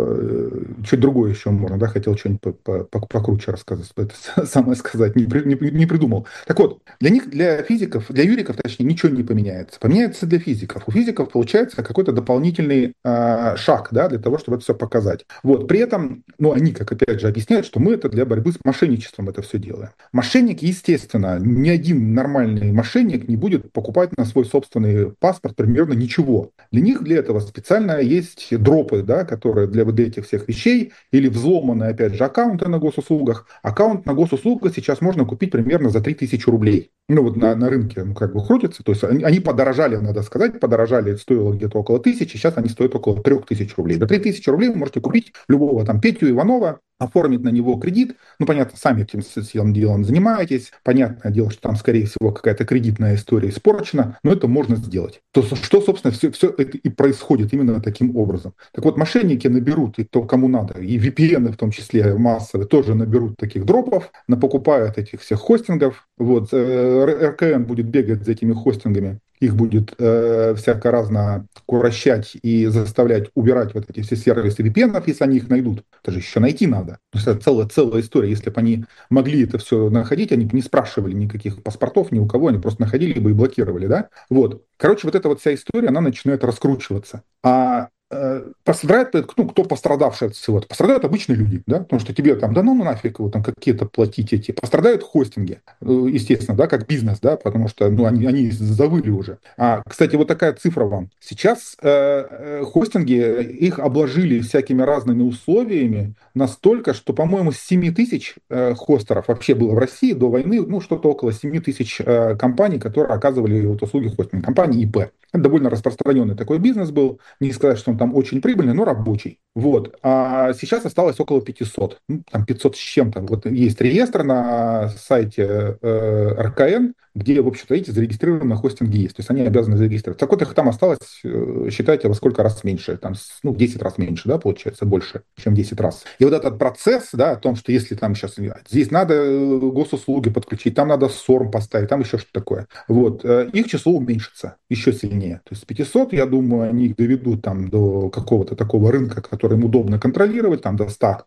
чуть другое еще можно, да, хотел что-нибудь покруче рассказать, это самое сказать, не, не, не придумал. Так вот, для них, для физиков, для юриков, точнее, ничего не поменяется. Поменяется для физиков. У физиков получается какой-то дополнительный э, шаг, да, для того, чтобы это все показать. Вот, при этом, ну, они, как опять же объясняют, что мы это для борьбы с мошенничеством это все делаем. Мошенник, естественно, ни один нормальный мошенник не будет покупать на свой собственный паспорт примерно ничего. Для них для этого специально есть дропы, да, которые для вот этих всех вещей, или взломанные, опять же, аккаунты на госуслугах. Аккаунт на госуслугах сейчас можно купить примерно за три тысячи рублей. Ну, вот на, на рынке, ну, как бы крутится. То есть они, они подорожали, надо сказать, подорожали, это стоило где-то около тысячи, сейчас они стоят около трех тысяч рублей. За три тысячи рублей вы можете купить любого там Петю Иванова, оформить на него кредит. Ну, понятно, сами этим всем делом занимаетесь. Понятное дело, что там, скорее всего, какая-то кредитная история испорчена, но это можно сделать. То, что, собственно, все, все это и происходит именно таким образом. Так вот, мошенники наберут, и то, кому надо, и ви пи эн, в том числе массовые, тоже наберут таких дропов, покупают этих всех хостингов. Вот, эр ка эн будет бегать за этими хостингами, их будет э, всяко разно курощать и заставлять убирать вот эти все сервисы ви пи эн, если они их найдут. Это же еще найти надо. То есть это целая, целая история. Если бы они могли это все находить, они бы не спрашивали никаких паспортов ни у кого, они просто находили бы и блокировали, да? Вот. Короче, вот эта вот вся история, она начинает раскручиваться. А пострадает, ну, кто пострадавший от всего? Пострадают обычные люди, да, потому что тебе там, да ну нафиг, вот там какие-то платить эти. Пострадают хостинги, естественно, да, как бизнес, да, потому что, ну, они, они завыли уже. А, кстати, вот такая цифра вам. Сейчас э, хостинги, их обложили всякими разными условиями настолько, что, по-моему, с семи тысяч э, хостеров вообще было в России до войны, ну, что-то около семи тысяч э, компаний, которые оказывали вот услуги хостинга, компании и пэ. Это довольно распространенный такой бизнес был, не сказать, что он там очень прибыльный, но рабочий. Вот. А сейчас осталось около пятисот, ну, там пятьсот с чем-то. Вот есть реестр на сайте э, эр ка эн, где, в общем-то, эти зарегистрированы хостинги есть. То есть они обязаны зарегистрировать. Так вот, их там осталось, считайте, во сколько раз меньше. Там, ну, в десять раз меньше, да, получается, больше, чем десять раз. И вот этот процесс, да, о том, что если там сейчас здесь надо госуслуги подключить, там надо сорм поставить, там еще что-то такое. Вот. Их число уменьшится еще сильнее. То есть пятьсот, я думаю, они их доведут там до какого-то такого рынка, который им удобно контролировать, там до ста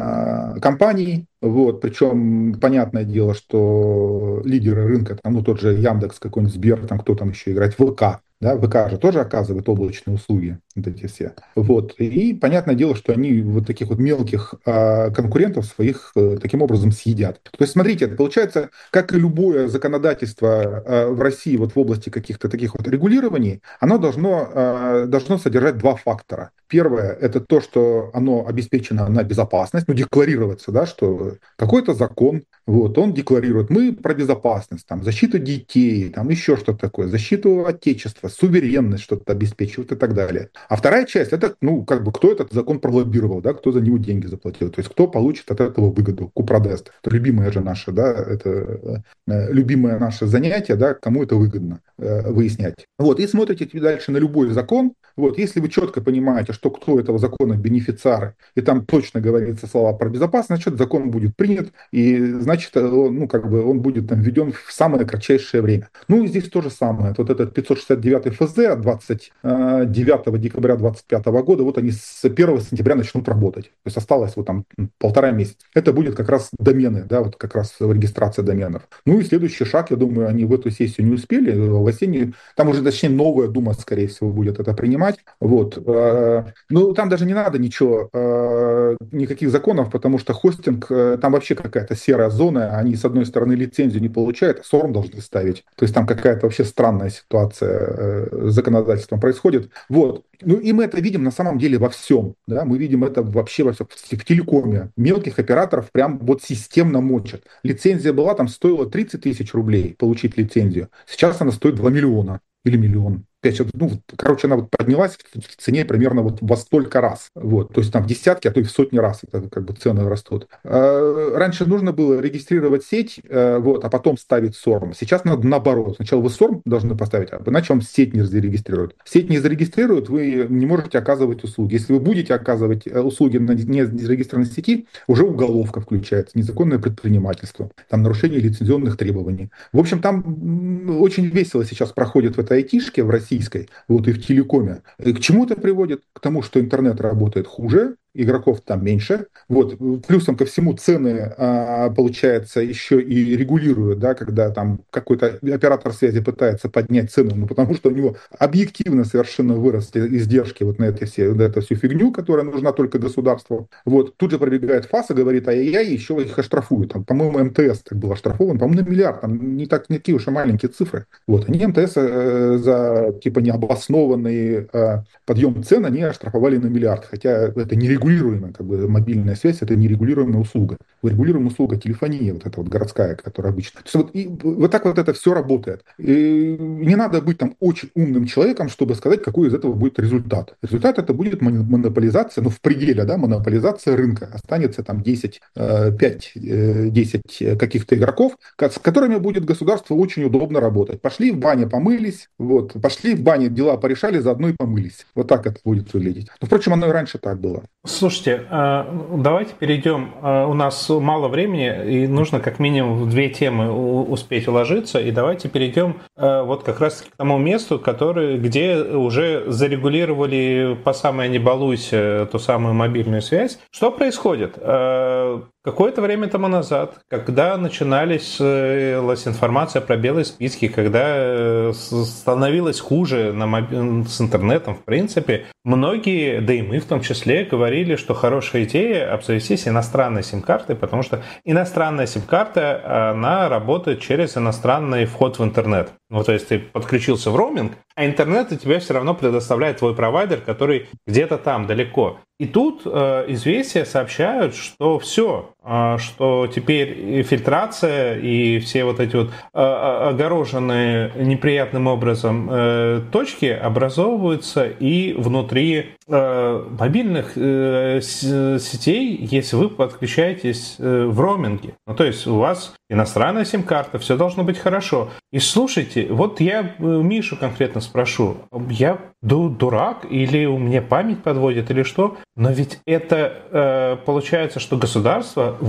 э, компаний. Вот, причем понятное дело, что лидеры рынка, там, ну тот же Яндекс, какой-нибудь Сбер, там кто там еще играет, ВК, да, ВК же тоже оказывает облачные услуги, вот эти все. Вот, и понятное дело, что они вот таких вот мелких а, конкурентов своих а, таким образом съедят. То есть, смотрите, это получается, как и любое законодательство а, в России вот в области каких-то таких вот регулирований, оно должно, а, должно содержать два фактора. Первое, это то, что оно обеспечено на безопасность, ну, декларироваться, да, что какой-то закон, вот, он декларирует, мы про безопасность, там, защиту детей, там, еще что-то такое, защиту отечества, суверенность что-то обеспечивает и так далее. А вторая часть, это, ну, как бы, кто этот закон пролоббировал, да, кто за него деньги заплатил, то есть кто получит от этого выгоду, купродест. Это любимое же наше, да, это э, любимое наше занятие, да, кому это выгодно. э, выяснять. Вот, и смотрите дальше на любой закон. Вот, если вы четко понимаете, что кто этого закона бенефициары, и там точно говорится слова про безопасность, значит, закон будет принят, и значит, он, ну, как бы он будет там введен в самое кратчайшее время. Ну, и здесь то же самое. Вот этот пятьсот шестьдесят девятый эф эс дэ от двадцать девятого декабря две тысячи двадцать пятого года, вот они с первого сентября начнут работать. То есть осталось вот там полтора месяца. Это будет как раз домены, да, вот как раз регистрация доменов. Ну и следующий шаг, я думаю, они в эту сессию не успели, в осеннюю, там уже, точнее, новая дума, скорее всего, будет это принимать. Вот. Ну, там даже не надо ничего, никаких законов, потому что хостинг, там вообще какая-то серая зона, они, с одной стороны, лицензию не получают, а сорм должны ставить. То есть там какая-то вообще странная ситуация с законодательством происходит. Вот. Ну и мы это видим на самом деле во всем. Да? Мы видим это вообще во всем. В телекоме. Мелких операторов прям вот системно мочат. Лицензия была, там стоила тридцать тысяч рублей получить лицензию. Сейчас она стоит два миллиона или миллион. Ну, короче, она вот поднялась в цене примерно вот во столько раз. Вот. То есть там в десятки, а то и в сотни раз это как бы цены растут. Раньше нужно было регистрировать сеть, вот, а потом ставить сорм. Сейчас надо наоборот. Сначала вы сорм должны поставить, а иначе вам сеть не зарегистрируют. Сеть не зарегистрируют, вы не можете оказывать услуги. Если вы будете оказывать услуги на незарегистрированной сети, уже уголовка включается, незаконное предпринимательство, там нарушение лицензионных требований. В общем, там очень весело сейчас проходит в этой айтишке в России, вот и в телекоме. И к чему это приводит? К тому, что интернет работает хуже, игроков там меньше. Вот. Плюсом ко всему цены, а, получается, еще и регулируют, да, когда там какой-то оператор связи пытается поднять цену, ну, потому что у него объективно совершенно выросли издержки вот на, это все, на эту всю фигню, которая нужна только государству. Вот. Тут же пробегает ФАС и говорит, ай-яй-яй, еще их оштрафуют. Там, по-моему, эм тэ эс так был оштрафован, по-моему, на миллиард. Там не, так, не такие уж и маленькие цифры. Вот. Они эм тэ эс э, за типа необоснованный э, подъем цен они оштрафовали на миллиард, хотя это нерегулируемая как бы мобильная связь, это нерегулируемая услуга. Регулируемая услуга телефония, вот эта вот городская, которая обычно. То есть вот, и, вот так вот это все работает. И не надо быть там очень умным человеком, чтобы сказать, какой из этого будет результат. Результат это будет монополизация, ну в пределе, да, монополизация рынка. Останется там десять, пять, десять каких-то игроков, с которыми будет государству очень удобно работать. Пошли в бане, помылись, вот, пошли в бане, дела порешали, заодно и помылись. Вот так это будет выглядеть. Но, впрочем, оно и раньше так было. Слушайте, давайте перейдем. У нас мало времени, и нужно как минимум в две темы успеть уложиться. И давайте перейдем вот как раз к тому месту, который, где уже зарегулировали по самое не балуйся ту самую мобильную связь. Что происходит? Какое-то время тому назад, когда начинались информация про белые списки, когда становилось хуже на моб... с интернетом, в принципе, многие, да и мы в том числе, говорили, что хорошая идея обзавестись иностранной сим-картой, потому что иностранная сим-карта, она работает через иностранный вход в интернет. Ну, то есть ты подключился в роуминг, а интернет у тебя все равно предоставляет твой провайдер, который где-то там далеко. И тут э, известия сообщают, что все, э, что теперь фильтрация и все вот эти вот э, огороженные неприятным образом э, точки образовываются и внутри э, мобильных э, сетей, если вы подключаетесь э, в роуминге. Ну, то есть у вас иностранная сим-карта, все должно быть хорошо. И слушайте, вот я Мишу конкретно спрошу, я дурак или у меня память подводит или что? Но ведь это э, получается, что государство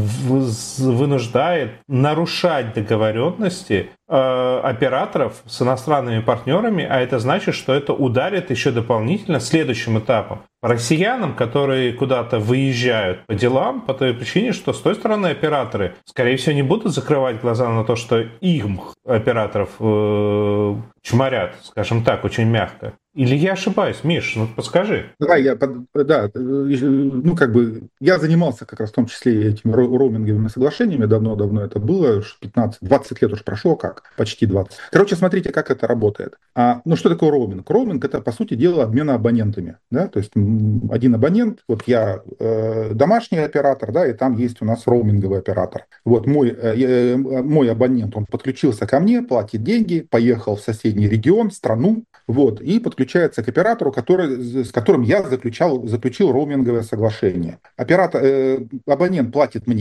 вынуждает нарушать договоренности э, операторов с иностранными партнерами, а это значит, что это ударит еще дополнительно следующим этапом по россиянам, которые куда-то выезжают по делам, по той причине, что с той стороны операторы, скорее всего, не будут закрывать глаза на то, что им операторов э, чморят, скажем так, очень мягко. Или я ошибаюсь, Миш, ну подскажи. Да, я, да, ну как бы, я занимался как раз в том числе этими роуминговыми соглашениями, давно-давно это было, пятнадцать-двадцать лет уж прошло, как, почти двадцать. Короче, смотрите, как это работает. А, ну что такое роуминг? Роуминг это, по сути дела, обмена абонентами, да, то есть один абонент, вот я э, домашний оператор, да, и там есть у нас роуминговый оператор. Вот мой, э, мой абонент, он подключился ко мне, платит деньги, поехал в соседний регион, страну, вот, и подключается к оператору, который, с которым я заключал, заключил роуминговое соглашение. Оператор, э, абонент платит мне,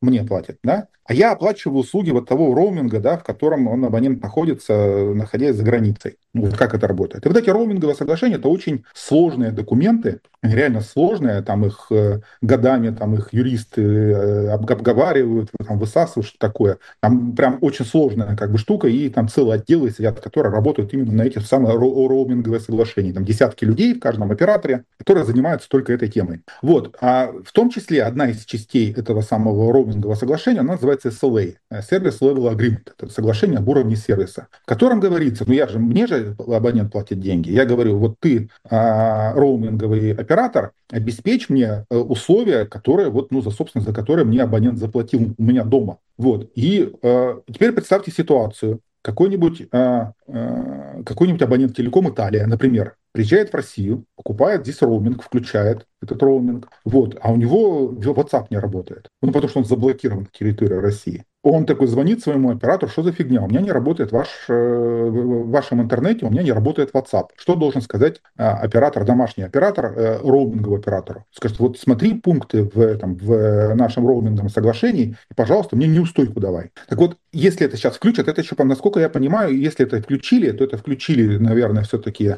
мне платит, да, а я оплачиваю услуги вот того роуминга, да, в котором он, абонент, находится, находясь за границей. Ну, вот как это работает. И вот эти роуминговые соглашения — это очень сложные документы, реально сложные, там их э, годами, там их юристы э, обговаривают, там, высасывают, что такое. Там прям очень сложная как бы штука, и там целые отделы сидят, которые работают именно на этих самых ро- роуминговые соглашения. Там десятки людей в каждом операторе, которые занимаются только этой темой. Вот. А в том числе одна из частей этого самого роумингового соглашения, она называется эс эл эй, Service Level Agreement. Это соглашение об уровне сервиса, в котором говорится, ну я же, мне же абонент платит деньги. Я говорю, вот ты, а, роуминговый оператор, обеспечь мне э, условия, которые, вот, ну, за, собственно, за которые мне абонент заплатил у меня дома. Вот. И э, теперь представьте ситуацию. Какой-нибудь, э, э, какой-нибудь абонент Телеком Италия, например, приезжает в Россию, покупает здесь роуминг, включает этот роуминг, вот, а у него WhatsApp не работает, ну, потому что он заблокирован на территории России. Он такой звонит своему оператору, что за фигня, у меня не работает ваш, э, в вашем интернете, у меня не работает WhatsApp. Что должен сказать э, оператор, домашний оператор, э, роуминговому оператору? Скажет, вот смотри пункты в, этом, в нашем роуминговом соглашении, и, пожалуйста, мне неустойку давай. Так вот, если это сейчас включат, это еще, насколько я понимаю, если это включили, то это включили, наверное, все-таки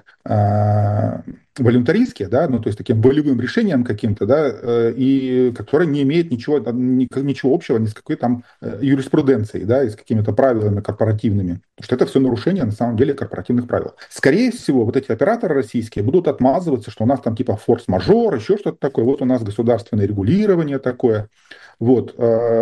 э, волюнтаристски, да, ну, то есть таким волевым решением каким-то, да, э, и которое не имеет ничего, ничего общего ни с какой там э, юриспруденцией, да, и с какими-то правилами корпоративными. Потому что это все нарушение, на самом деле, корпоративных правил. Скорее всего, вот эти операторы российские будут отмазываться, что у нас там типа форс-мажор, еще что-то такое, вот у нас государственное регулирование такое. Вот.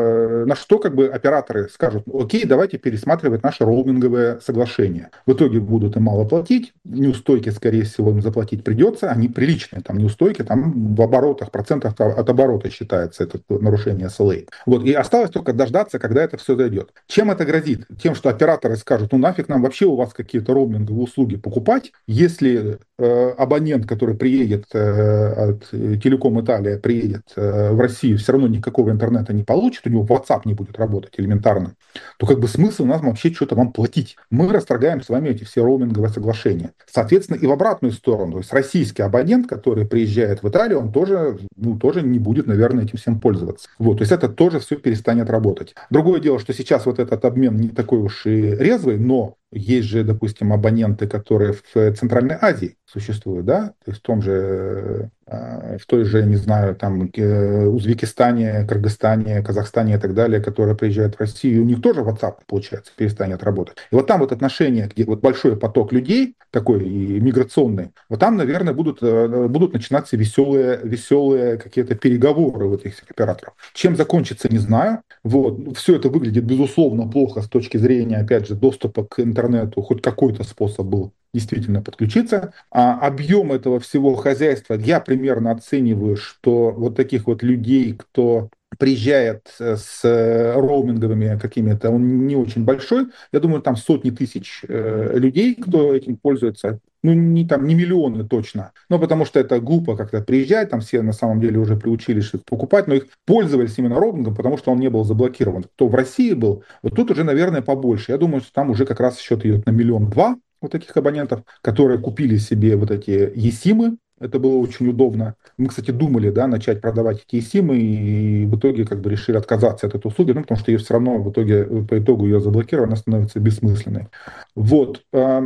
На что как бы операторы скажут, окей, давайте пересматривать наши роуминговые соглашения. В итоге будут им мало платить, неустойки, скорее всего, им заплатить придется, они приличные, там неустойки, там в оборотах, процентах от оборота считается это нарушение эс эл эй. Вот. И осталось только дождаться, когда это все зайдет. Чем это грозит? Тем, что операторы скажут, ну нафиг нам вообще у вас какие-то роуминговые услуги покупать, если э, абонент, который приедет э, от Телеком Италия, приедет э, в Россию, все равно никакого интернета интернета не получит, у него WhatsApp не будет работать элементарно, то как бы смысл у нас вообще что-то вам платить. Мы расторгаем с вами эти все роуминговые соглашения. Соответственно, и в обратную сторону, то есть российский абонент, который приезжает в Италию, он тоже, ну, тоже не будет, наверное, этим всем пользоваться. Вот, то есть это тоже все перестанет работать. Другое дело, что сейчас вот этот обмен не такой уж и резвый, но есть же, допустим, абоненты, которые в Центральной Азии существуют, да, то есть в том же, в той же, не знаю, там, Узбекистане, Кыргызстане, Казахстане и так далее, которые приезжают в Россию, у них тоже WhatsApp, получается, перестанет работать. И вот там вот отношения, где вот большой поток людей, такой и миграционный, вот там, наверное, будут, будут начинаться веселые, веселые какие-то переговоры вот этих операторов. Чем закончится, не знаю. Вот. Все это выглядит, безусловно, плохо с точки зрения, опять же, доступа к интернету, хоть какой-то способ был действительно подключиться. А объем этого всего хозяйства, я примерно оцениваю, что вот таких вот людей, кто приезжает с роуминговыми какими-то, он не очень большой. Я думаю, там сотни тысяч э, людей, кто этим пользуется. Ну, не, там, не миллионы точно. Но потому что это глупо как-то приезжать, там все на самом деле уже приучились их покупать, но их пользовались именно роумингом, потому что он не был заблокирован. Кто в России был, вот тут уже, наверное, побольше. Я думаю, что там уже как раз счет идет на миллион-два вот таких абонентов, которые купили себе вот эти eSIM. Это было очень удобно. Мы, кстати, думали, да, начать продавать эти eSIM, и в итоге как бы решили отказаться от этой услуги, ну, потому что ее все равно в итоге, по итогу ее заблокировали, она становится бессмысленной. Вот.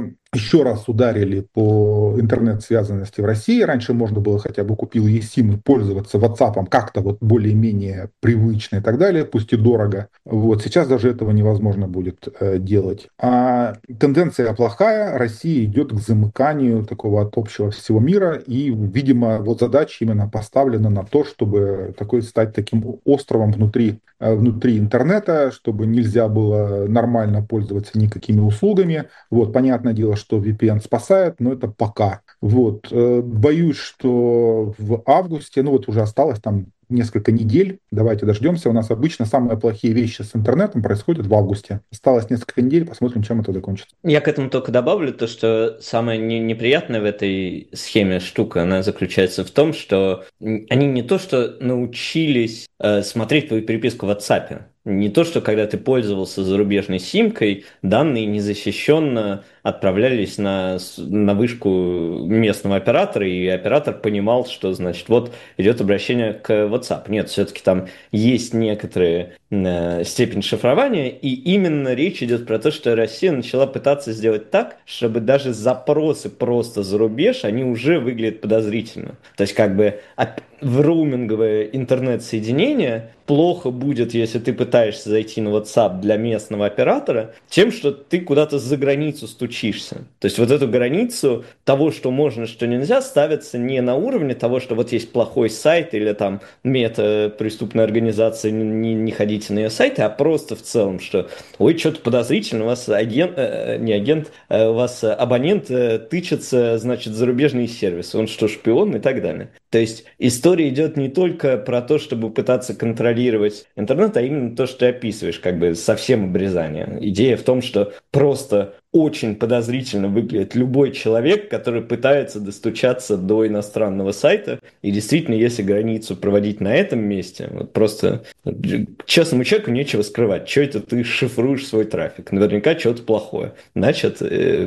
Еще раз ударили по интернет-связанности в России. Раньше можно было хотя бы купил eSIM и пользоваться WhatsApp как-то вот более-менее привычно и так далее, пусть и дорого. Вот. Сейчас даже этого невозможно будет э, делать. А тенденция плохая. Россия идет к замыканию такого от общего всего мира. И, видимо, вот задача именно поставлена на то, чтобы такой стать таким островом внутри, э, внутри интернета, чтобы нельзя было нормально пользоваться никакими услугами. Вот. Понятное дело, что ви пи эн спасает, но это пока. Вот. Боюсь, что в августе, ну вот уже осталось там несколько недель, давайте дождемся. У нас обычно самые плохие вещи с интернетом происходят в августе. Осталось несколько недель, посмотрим, чем это закончится. Я к этому только добавлю то, что самое неприятное в этой схеме штука, она заключается в том, что они не то, что научились э, смотреть твою переписку в WhatsApp, Не то, что когда ты пользовался зарубежной симкой, данные незащищенно отправлялись на, на вышку местного оператора, и оператор понимал, что, значит, вот идет обращение к WhatsApp. Нет, все-таки там есть некоторые э, степень шифрования, и именно речь идет про то, что Россия начала пытаться сделать так, чтобы даже запросы просто за рубеж, они уже выглядят подозрительно. То есть как бы в роуминговое интернет-соединение плохо будет, если ты пытаешься зайти на WhatsApp для местного оператора, тем, что ты куда-то за границу стучишься. То есть вот эту границу того, что можно, что нельзя, ставится не на уровне того, что вот есть плохой сайт или там мета-преступная организация, не, не ходите на ее сайты, а просто в целом, что ой, что-то подозрительно, у вас агент, э, не агент, э, у вас абонент э, тычется, значит, зарубежные сервисы, он что, шпион и так далее. То есть история идет не только про то, чтобы пытаться контролировать интернет, а именно то, что ты описываешь, как бы совсем обрезание. Идея в том, что просто очень подозрительно выглядит любой человек, который пытается достучаться до иностранного сайта. И действительно, если границу проводить на этом месте, вот просто честному человеку нечего скрывать. Что это ты шифруешь свой трафик? Наверняка что-то плохое. Значит,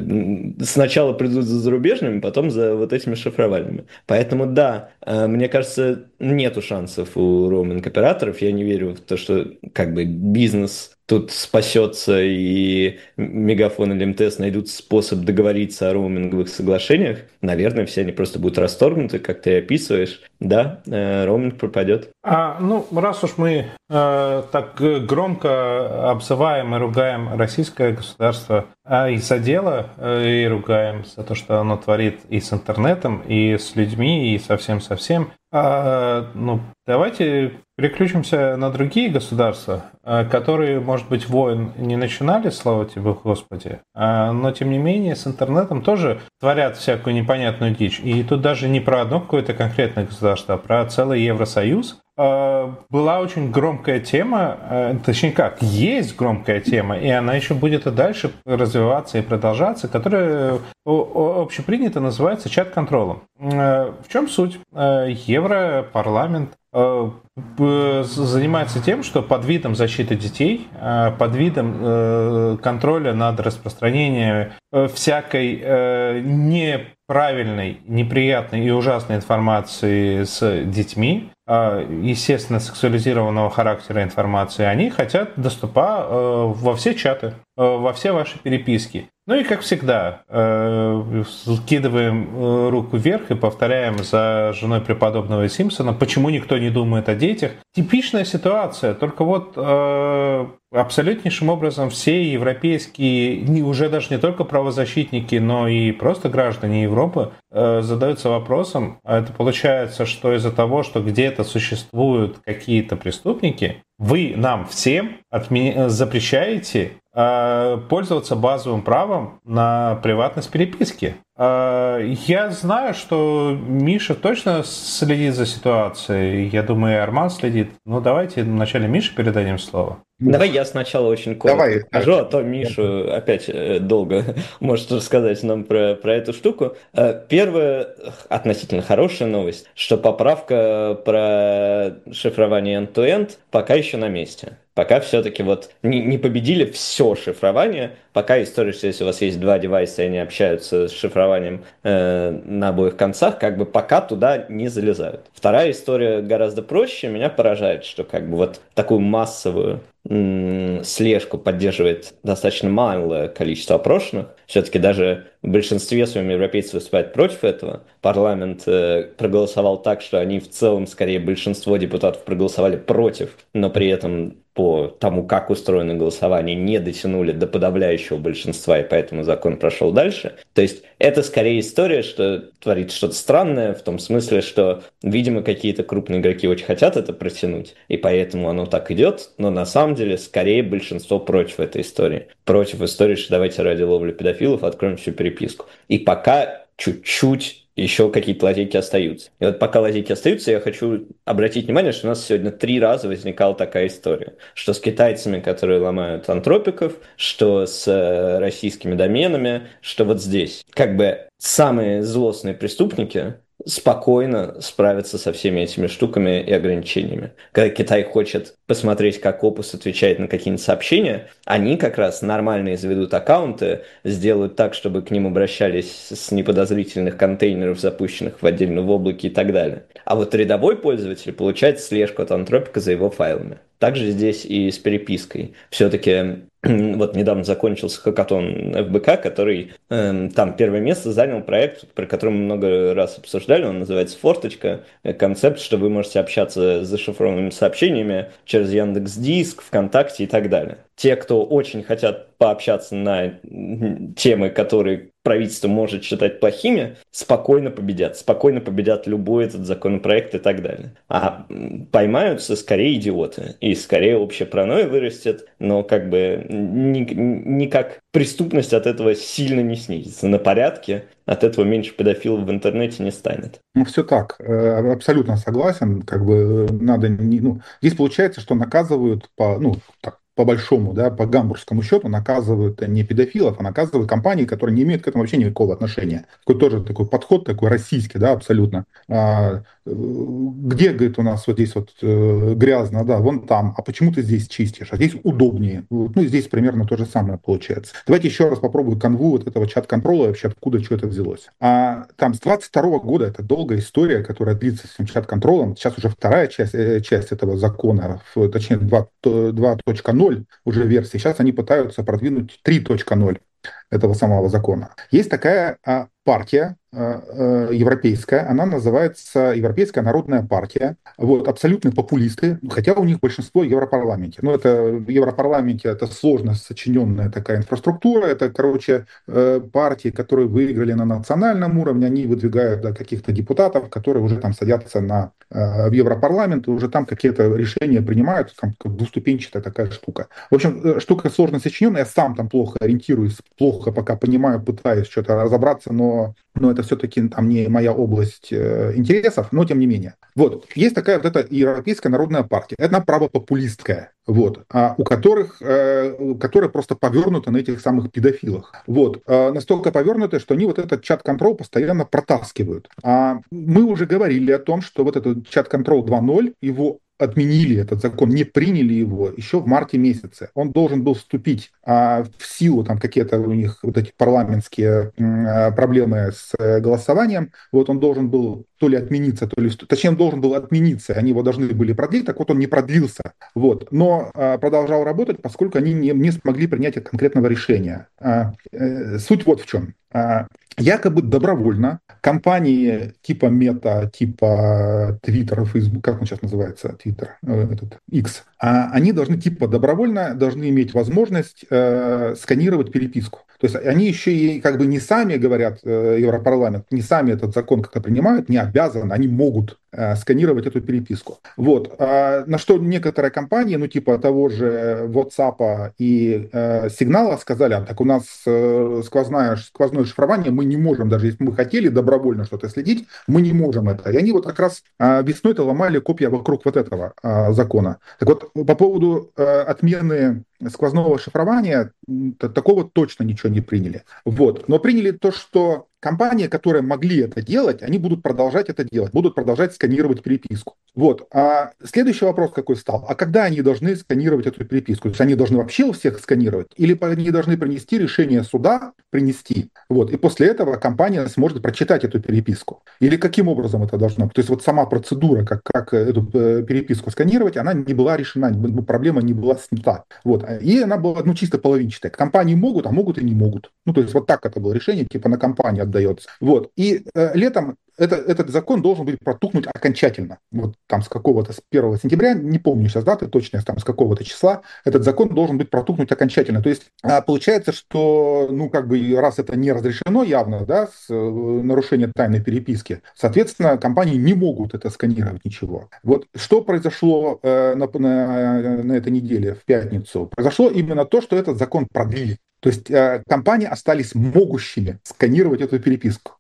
сначала придут за зарубежными, потом за вот этими шифровальными. Поэтому да, мне кажется, нету шансов у роуминг-операторов. Я не верю в то, что как бы бизнес тут спасется, и Мегафон или МТС найдут способ договориться о роуминговых соглашениях. Наверное, все они просто будут расторгнуты, как ты описываешь. Да, э, роуминг пропадет. А, ну, раз уж мы э, так громко обзываем и ругаем российское государство а из-за дела, э, и ругаем за то, что оно творит и с интернетом, и с людьми, и совсем-совсем, а, ну, давайте переключимся на другие государства, которые, может быть, войн не начинали, слава тебе, Господи, но, тем не менее, с интернетом тоже творят всякую непонятную дичь. И тут даже не про одно какое-то конкретное государство, а про целый Евросоюз. Была очень громкая тема, точнее как, есть громкая тема, и она еще будет и дальше развиваться и продолжаться, которая общепринято называется чат-контролом. В чем суть? Европарламент занимается тем, что под видом защиты детей, под видом контроля над распространением всякой неправильной, неприятной и ужасной информации с детьми, естественно, сексуализированного характера информации, они хотят доступа во все чаты, во все ваши переписки. Ну и, как всегда, скидываем руку вверх и повторяем за женой преподобного Симпсона, почему никто не думает о детях. Типичная ситуация, только вот абсолютнейшим образом все европейские, уже даже не только правозащитники, но и просто граждане Европы задаются вопросом, а это получается, что из-за того, что где-то существуют какие-то преступники, вы нам всем отмен... запрещаете э, пользоваться базовым правом на приватность переписки. Э, я знаю, что Миша точно следит за ситуацией. Я думаю, и Арман следит. Ну, давайте вначале Мише передадим слово. Давай я сначала очень коротко Давай, скажу, а то Мишу опять долго может рассказать нам про, про эту штуку. Первая относительно хорошая новость, что поправка про шифрование end-to-end пока еще на месте. Пока все-таки вот не, не победили все шифрование, пока история, что если у вас есть два девайса, и они общаются с шифрованием э, на обоих концах, как бы пока туда не залезают. Вторая история гораздо проще, меня поражает, что как бы вот такую массовую м- слежку поддерживает достаточно малое количество опрошенных. Все-таки даже в большинстве своем европейцев выступают против этого. Парламент э, проголосовал так, что они в целом, скорее, большинство депутатов проголосовали против, но при этом по тому, как устроено голосование, не дотянули до подавляющего большинства, и поэтому закон прошел дальше. То есть это скорее история, что творит что-то странное, в том смысле, что, видимо, какие-то крупные игроки очень хотят это протянуть, и поэтому оно так идет, но на самом деле скорее большинство против этой истории. Против истории, что давайте ради ловли педофилов откроем всю переписку. И пока чуть-чуть еще какие-то лазейки остаются. И вот пока лазейки остаются, я хочу обратить внимание, что у нас сегодня три раза возникала такая история. Что с китайцами, которые ломают антропиков, что с российскими доменами, что вот здесь. Как бы самые злостные преступники спокойно справиться со всеми этими штуками и ограничениями. Когда Китай хочет посмотреть, как Opus отвечает на какие-нибудь сообщения, они как раз нормально изведут аккаунты, сделают так, чтобы к ним обращались с неподозрительных контейнеров, запущенных в отдельно в облаке и так далее. А вот рядовой пользователь получает слежку от Антропика за его файлами. Также здесь и с перепиской. Все-таки вот недавно закончился хакатон эф бэ ка, который э, там первое место занял проект, про который мы много раз обсуждали, он называется «Форточка». Концепт, что вы можете общаться с зашифрованными сообщениями через Яндекс.Диск, ВКонтакте и так далее. Те, кто очень хотят пообщаться на темы, которые правительство может считать плохими, спокойно победят. Спокойно победят любой этот законопроект и так далее. А поймаются скорее идиоты. И скорее общая паранойя вырастет, но как бы никак преступность от этого сильно не снизится. На порядке от этого меньше педофилов в интернете не станет. Ну, все так. Абсолютно согласен. Как бы надо... Не, ну, здесь получается, что наказывают по... Ну, так, по большому, да, по гамбургскому счету наказывают не педофилов, а наказывают компании, которые не имеют к этому вообще никакого отношения. Такой тоже такой подход, такой российский, да, абсолютно. А, где, говорит, у нас вот здесь вот э, грязно, да, вон там, а почему ты здесь чистишь, а здесь удобнее. Ну, здесь примерно то же самое получается. Давайте еще раз попробую канву вот этого чат-контрола, вообще откуда что это взялось. А, там с двадцать второго года, это долгая история, которая длится с этим чат-контролем. Сейчас уже вторая часть, э, часть этого закона, точнее два точка ноль уже версии. Сейчас они пытаются продвинуть три точка ноль этого самого закона. Есть такая а, партия а, а, европейская, она называется Европейская народная партия. Вот, абсолютные популисты, хотя у них большинство в Европарламенте. Но это в Европарламенте это сложно сочиненная такая инфраструктура. Это, короче, партии, которые выиграли на национальном уровне, они выдвигают да, каких-то депутатов, которые уже там садятся на, в Европарламент, и уже там какие-то решения принимают, там двуступенчатая такая штука. В общем, штука сложно сочиненная, я сам там плохо ориентируюсь, плохо пока понимаю, пытаюсь что-то разобраться, но, но это все-таки там не моя область э, интересов, но тем не менее. Вот, есть такая вот эта Европейская народная партия, она правопопулистская, вот, а у которых, э, которая просто повернута на этих самых педофилах. Вот, э, настолько повернута, что они вот этот чат-контрол постоянно протаскивают. А мы уже говорили о том, что вот этот чат-контрол два ноль, его отменили этот закон, не приняли его еще в марте месяце. Он должен был вступить а, в силу, там какие-то у них вот эти парламентские а, проблемы с а, голосованием, вот он должен был то ли отмениться, то ли... Точнее, он должен был отмениться, они его должны были продлить, так вот он не продлился. Вот. Но а, продолжал работать, поскольку они не, не смогли принять конкретного решения. А, э, суть вот в чем. А, якобы добровольно компании типа Мета, типа Twitter, Facebook, как он сейчас называется, Twitter, этот X, они должны типа добровольно должны иметь возможность э, сканировать переписку. То есть они еще и как бы не сами говорят, э, Европарламент, не сами этот закон как-то принимают, не обязаны, они могут э, сканировать эту переписку. Вот. А на что некоторые компании, ну типа того же WhatsApp и э, Сигнала сказали, а так у нас э, сквозное, сквозное шифрование, мы не можем, даже если мы хотели добровольно что-то следить, мы не можем это. И они вот как раз э, весной-то ломали копья вокруг вот этого э, закона. Так вот, по поводу э, отмены сквозного шифрования такого точно ничего не приняли. Вот. Но приняли то, что компании, которые могли это делать, они будут продолжать это делать, будут продолжать сканировать переписку. Вот. А следующий вопрос какой стал? А когда они должны сканировать эту переписку? То есть они должны вообще у всех сканировать? Или они должны принести решение суда, принести? Вот. И после этого компания сможет прочитать эту переписку. Или каким образом это должно быть? То есть вот сама процедура, как, как эту переписку сканировать, она не была решена, проблема не была снята. Вот. И она была ну, чисто половинчатая. Компании могут, а могут и не могут. Ну, то есть вот так это было решение, типа на компании отдается. Вот. И э, летом это, этот закон должен быть протухнуть окончательно. Вот там с какого-то, с первого сентября, не помню сейчас даты точно, там с какого-то числа, этот закон должен быть протухнуть окончательно. То есть а, получается, что, ну, как бы, раз это не разрешено явно, да, с, нарушение тайной переписки, соответственно, компании не могут это сканировать ничего. Вот что произошло э, на, на, на этой неделе, в пятницу? Произошло именно то, что этот закон продлили. То есть э, компании остались могущими сканировать эту переписку.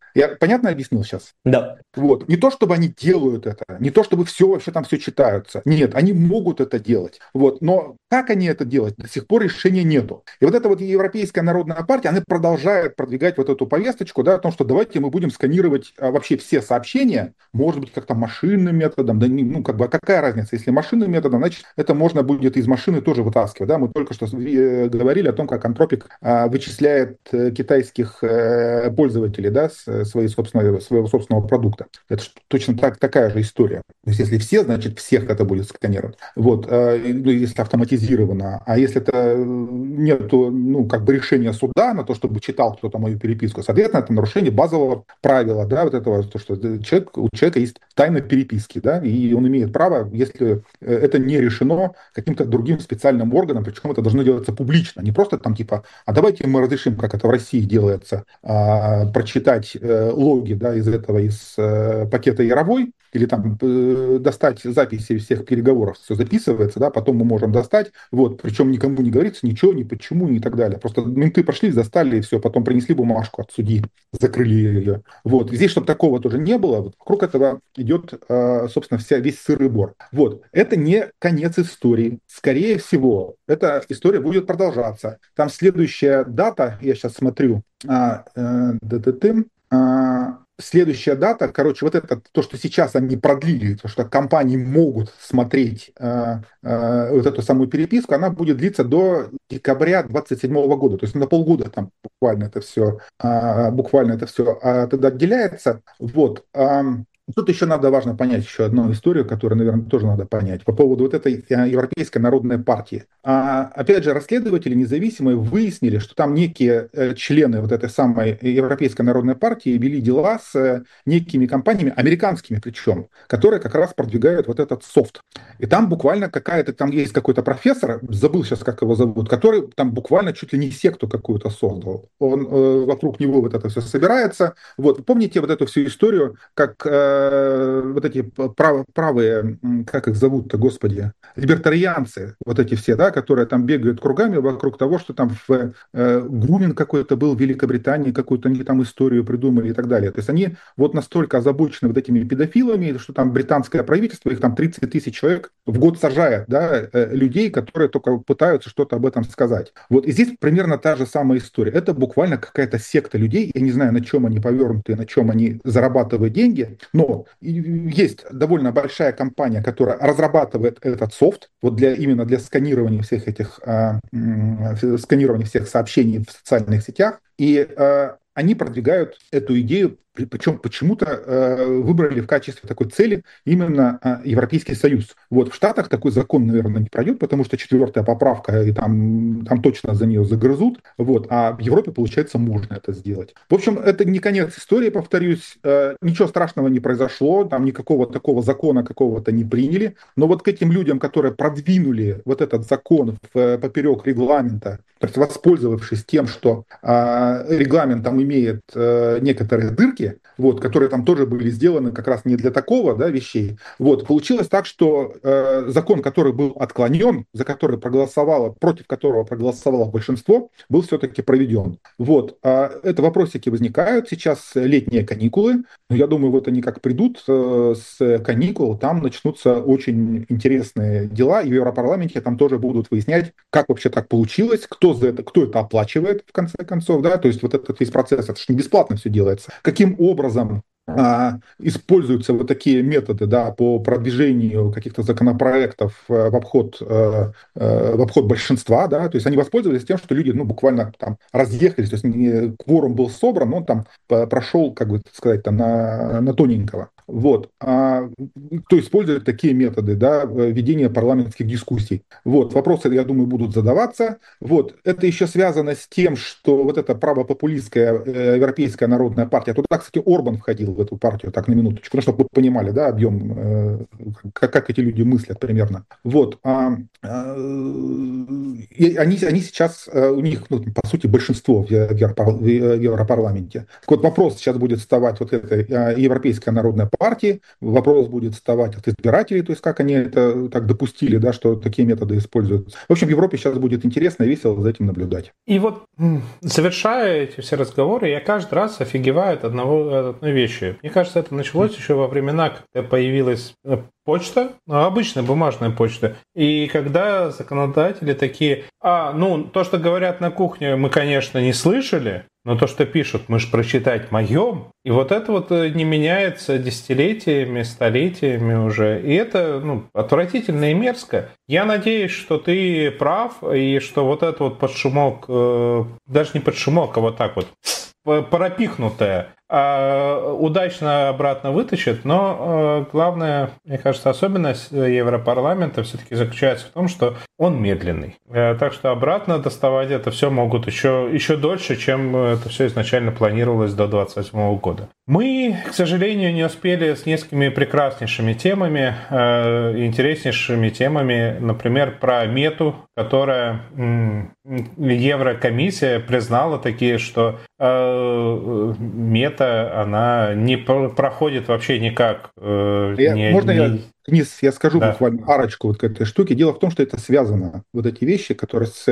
Я понятно объяснил сейчас? Да. Вот. Не то, чтобы они делают это, не то, чтобы все вообще там все читаются. Нет, они могут это делать. Вот. Но как они это делают, до сих пор решения нету. И вот эта вот Европейская народная партия, она продолжает продвигать вот эту повесточку, да, о том, что давайте мы будем сканировать а, вообще все сообщения, может быть, как-то машинным методом, да, не, ну, как бы, а какая разница, если машинным методом, значит, это можно будет из машины тоже вытаскивать, да, мы только что э, говорили о том, как Антропик а, вычисляет э, китайских э, пользователей, да, с, своей собственной, своего собственного продукта. Это точно так, такая же история. То есть, если все, значит, всех это будет сканировать. Вот, э, если автоматизировано. А если это нет, ну, как бы решения суда на то, чтобы читал кто-то мою переписку, соответственно, это нарушение базового правила, да, вот этого, то, что человек, у человека есть тайна переписки, да, и он имеет право, если это не решено каким-то другим специальным органом, причем это должно делаться публично, не просто там типа, а давайте мы разрешим, как это в России делается, а, прочитать э, логи, да, из этого, из э, пакета Яровой, или там э, достать записи всех переговоров, все записывается, да, потом мы можем достать, вот, причем никому не говорится ничего, ни почему, ни так далее. Просто менты прошли, застали, и все, потом принесли бумажку от судьи, закрыли ее. Вот, и здесь, чтобы такого тоже не было, вот, вокруг этого идет, э, собственно, вся, весь сырый бор. Вот, это не конец истории. Скорее всего, эта история будет продолжаться. Там следующая дата, я сейчас смотрю, а, э, ДТТ, а, следующая дата, короче, вот это то, что сейчас они продлили, то, что компании могут смотреть э, э, вот эту самую переписку, она будет длиться до декабря двадцать седьмого года, то есть на полгода там буквально это все, э, буквально это все э, тогда отделяется. Вот. Э, Тут еще надо важно понять еще одну историю, которую, наверное, тоже надо понять по поводу вот этой Европейской народной партии. А, опять же, расследователи независимые выяснили, что там некие э, члены вот этой самой Европейской народной партии вели дела с э, некими компаниями, американскими причем, которые как раз продвигают вот этот софт. И там буквально какая-то, там есть какой-то профессор, забыл сейчас, как его зовут, который там буквально чуть ли не секту какую-то создал. Он э, вокруг него вот это все собирается. Вот, помните вот эту всю историю, как э, вот эти прав, правые, как их зовут-то, господи, либертарианцы, вот эти все, да, которые там бегают кругами вокруг того, что там в, э, груминг какой-то был в Великобритании, какую-то они там историю придумали и так далее. То есть они вот настолько озабочены вот этими педофилами, что там британское правительство, их там тридцать тысяч человек в год сажает, да, э, людей, которые только пытаются что-то об этом сказать. Вот и здесь примерно та же самая история. Это буквально какая-то секта людей, я не знаю, на чем они повернуты, на чем они зарабатывают деньги, но есть довольно большая компания, которая разрабатывает этот софт вот для, именно для сканирования всех этих а, сканирования всех сообщений в социальных сетях, и а, они продвигают эту идею, причем почему-то э, выбрали в качестве такой цели именно э, Европейский Союз. Вот в Штатах такой закон, наверное, не пройдет, потому что четвертая поправка, и там, там точно за нее загрызут, вот, а в Европе, получается, можно это сделать. В общем, это не конец истории, повторюсь, э, ничего страшного не произошло, там никакого такого закона какого-то не приняли, но вот к этим людям, которые продвинули вот этот закон в, поперек регламента, то есть воспользовавшись тем, что э, регламент там имеет э, некоторые дырки, вот, которые там тоже были сделаны как раз не для такого, да, вещей. Вот, получилось так, что э, закон, который был отклонен, за который проголосовало, против которого проголосовало большинство, был все-таки проведен. Вот, а это вопросики возникают. Сейчас летние каникулы. Но я думаю, вот они как придут э, с каникул, там начнутся очень интересные дела. И в Европарламенте там тоже будут выяснять, как вообще так получилось, кто за это, кто это оплачивает, в конце концов, да, то есть вот этот весь процесс, это же не бесплатно все делается. Каким образом а, используются вот такие методы, да, по продвижению каких-то законопроектов в обход, э, э, в обход большинства, да, то есть они воспользовались тем, что люди, ну, буквально там разъехались, то есть не, кворум был собран, он там прошел, как бы сказать, там на, на тоненького. Вот. А, кто использует такие методы, да, ведения парламентских дискуссий. Вот. Вопросы, я думаю, будут задаваться. Вот. Это еще связано с тем, что вот эта правопопулистская э, Европейская народная партия, туда, кстати, Орбан входил в в эту партию, так на минуточку, ну, чтобы вы понимали, да, объем, э, как, как эти люди мыслят примерно. Вот. А, а, и они, они сейчас, у них, ну, по сути, большинство в, в Европарламенте. Так вот, вопрос сейчас будет вставать вот этой Европейской народной партии, вопрос будет вставать от избирателей, то есть как они это так допустили, да, что такие методы используют. В общем, в Европе сейчас будет интересно и весело за этим наблюдать. И вот, завершая эти все разговоры, я каждый раз офигеваю от одного, от одной вещи. Мне кажется, это началось еще во времена, когда появилась почта, обычная бумажная почта, и когда законодатели такие, а, ну, то, что говорят на кухне, мы, конечно, не слышали, но то, что пишут, мы же прочитать моем. И вот это вот не меняется десятилетиями, столетиями уже. И это, ну, отвратительно и мерзко. Я надеюсь, что ты прав, и что вот это вот под шумок, э, даже не под шумок, а вот так вот пропихнутое, а удачно обратно вытащит, но э, главная, мне кажется, особенность Европарламента все-таки заключается в том, что он медленный. Э, так что обратно доставать это все могут еще, еще дольше, чем это все изначально планировалось до двадцать восьмого года. Мы, к сожалению, не успели с несколькими прекраснейшими темами, э, интереснейшими темами, например, про мету, которая м, Еврокомиссия признала такие, что э, мета она не проходит вообще никак. Э, я, не, можно не... я, Денис, я скажу да. буквально арочку вот к этой штуке. Дело в том, что это связано. Вот эти вещи, которые с,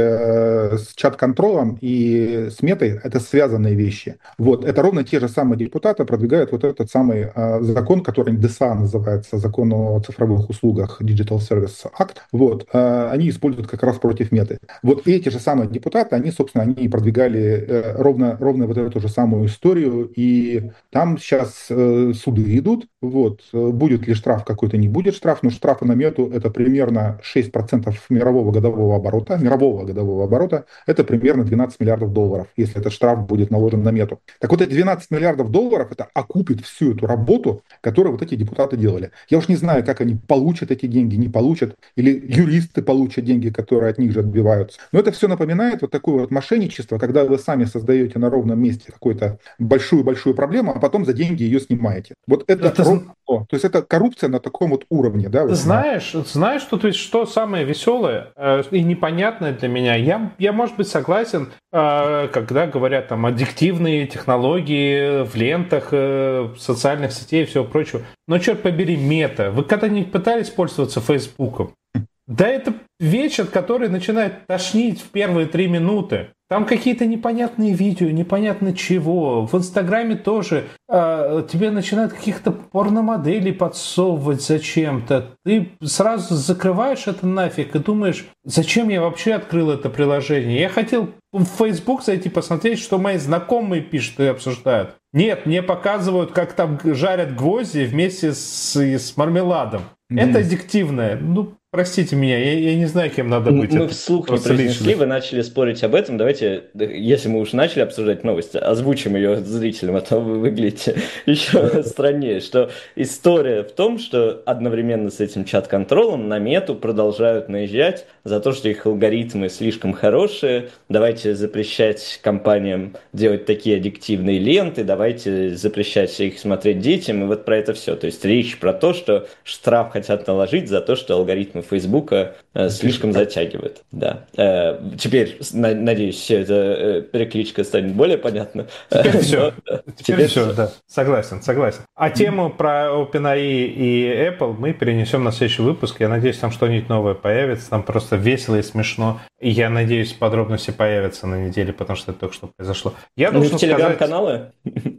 с чат-контролем и с метой, это связанные вещи. Вот. Это ровно те же самые депутаты продвигают вот этот самый а, закон, который ди эс а называется, закон о цифровых услугах, Digital Service Act. Вот. А, они используют как раз против меты. Вот эти же самые депутаты, они, собственно, они продвигали э, ровно, ровно вот эту же самую историю. И там сейчас э, суды идут. Вот. Будет ли штраф какой-то, не будет штраф, но штрафы на мету это примерно шесть процентов мирового годового оборота, мирового годового оборота, это примерно двенадцать миллиардов долларов, если этот штраф будет наложен на мету. Так вот, эти двенадцать миллиардов долларов, это окупит всю эту работу, которую вот эти депутаты делали. Я уж не знаю, как они получат эти деньги, не получат, или юристы получат деньги, которые от них же отбиваются. Но это все напоминает вот такое вот мошенничество, когда вы сами создаете на ровном месте какую-то большую-большую проблему, а потом за деньги ее снимаете. Вот это, это... ровно то. То есть это коррупция на таком вот уровне. Да, вот знаешь, на... знаешь, что, то есть, что самое веселое э, и непонятное для меня? Я, я, может быть, согласен, э, когда говорят там аддиктивные технологии в лентах, э, социальных сетей и всего прочего. Но, черт побери, мета. Вы когда-нибудь пытались пользоваться Фейсбуком? Да это вещь, от которой начинает тошнить в первые три минуты. Там какие-то непонятные видео, непонятно чего. В Инстаграме тоже э, тебе начинают каких-то порномоделей подсовывать зачем-то. Ты сразу закрываешь это нафиг и думаешь, зачем я вообще открыл это приложение? Я хотел в Facebook зайти посмотреть, что мои знакомые пишут и обсуждают. Нет, мне показывают, как там жарят гвозди вместе с, с мармеладом. Mm-hmm. Это аддиктивное. Ну, простите меня, я, я не знаю, кем надо быть. Мы вслух не произнесли, вы начали спорить об этом. Давайте, если мы уж начали обсуждать новости, озвучим ее зрителям, а то вы выглядите еще страннее. Что история в том, что одновременно с этим чат-контролем на мету продолжают наезжать за то, что их алгоритмы слишком хорошие. Давайте запрещать компаниям делать такие аддиктивные ленты, давайте запрещать их смотреть детям. И вот про это все. То есть речь про то, что штраф хотят наложить за то, что алгоритмы Фейсбука э, слишком затягивают. Да. Э, теперь, на, надеюсь, все эта э, перекличка станет более понятна. Теперь все. Но, теперь, теперь все, все, да. Согласен, согласен. А тему про OpenAI и Apple мы перенесем на следующий выпуск. Я надеюсь, там что-нибудь новое появится. Там просто весело и смешно. И я надеюсь, подробности появятся на неделе, потому что это только что произошло. Я ну, в телеграм-каналы?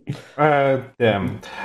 Э, да.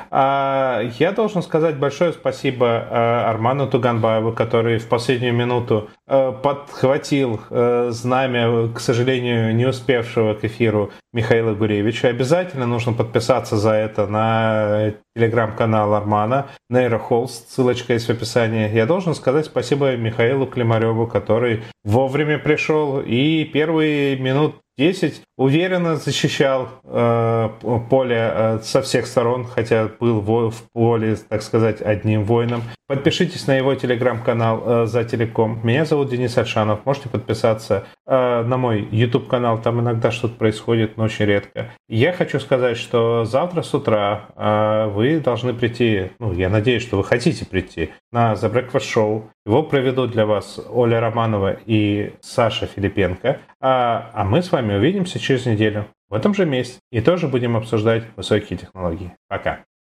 э, я должен сказать большое спасибо э, Арману Туганбаеву, который в последнюю минуту э, подхватил э, знамя, к сожалению, не успевшего к эфиру Михаила Гуревича. Обязательно нужно подписаться за это на телеграм-канал Армана, Нейрохолст, ссылочка есть в описании. Я должен сказать спасибо Михаилу Климареву, который вовремя пришел и первые минут десять. Уверенно защищал э, поле э, со всех сторон, хотя был в, в поле, так сказать, одним воином. Подпишитесь на его телеграм-канал э, «За телеком». Меня зовут Денис Альшанов. Можете подписаться э, на мой YouTube-канал. Там иногда что-то происходит, но очень редко. Я хочу сказать, что завтра с утра э, вы должны прийти, ну, я надеюсь, что вы хотите прийти на The Breakfast Show. Его проведут для вас Оля Романова и Саша Филипенко. А, а мы с вами увидимся через неделю в этом же месте и тоже будем обсуждать высокие технологии. Пока.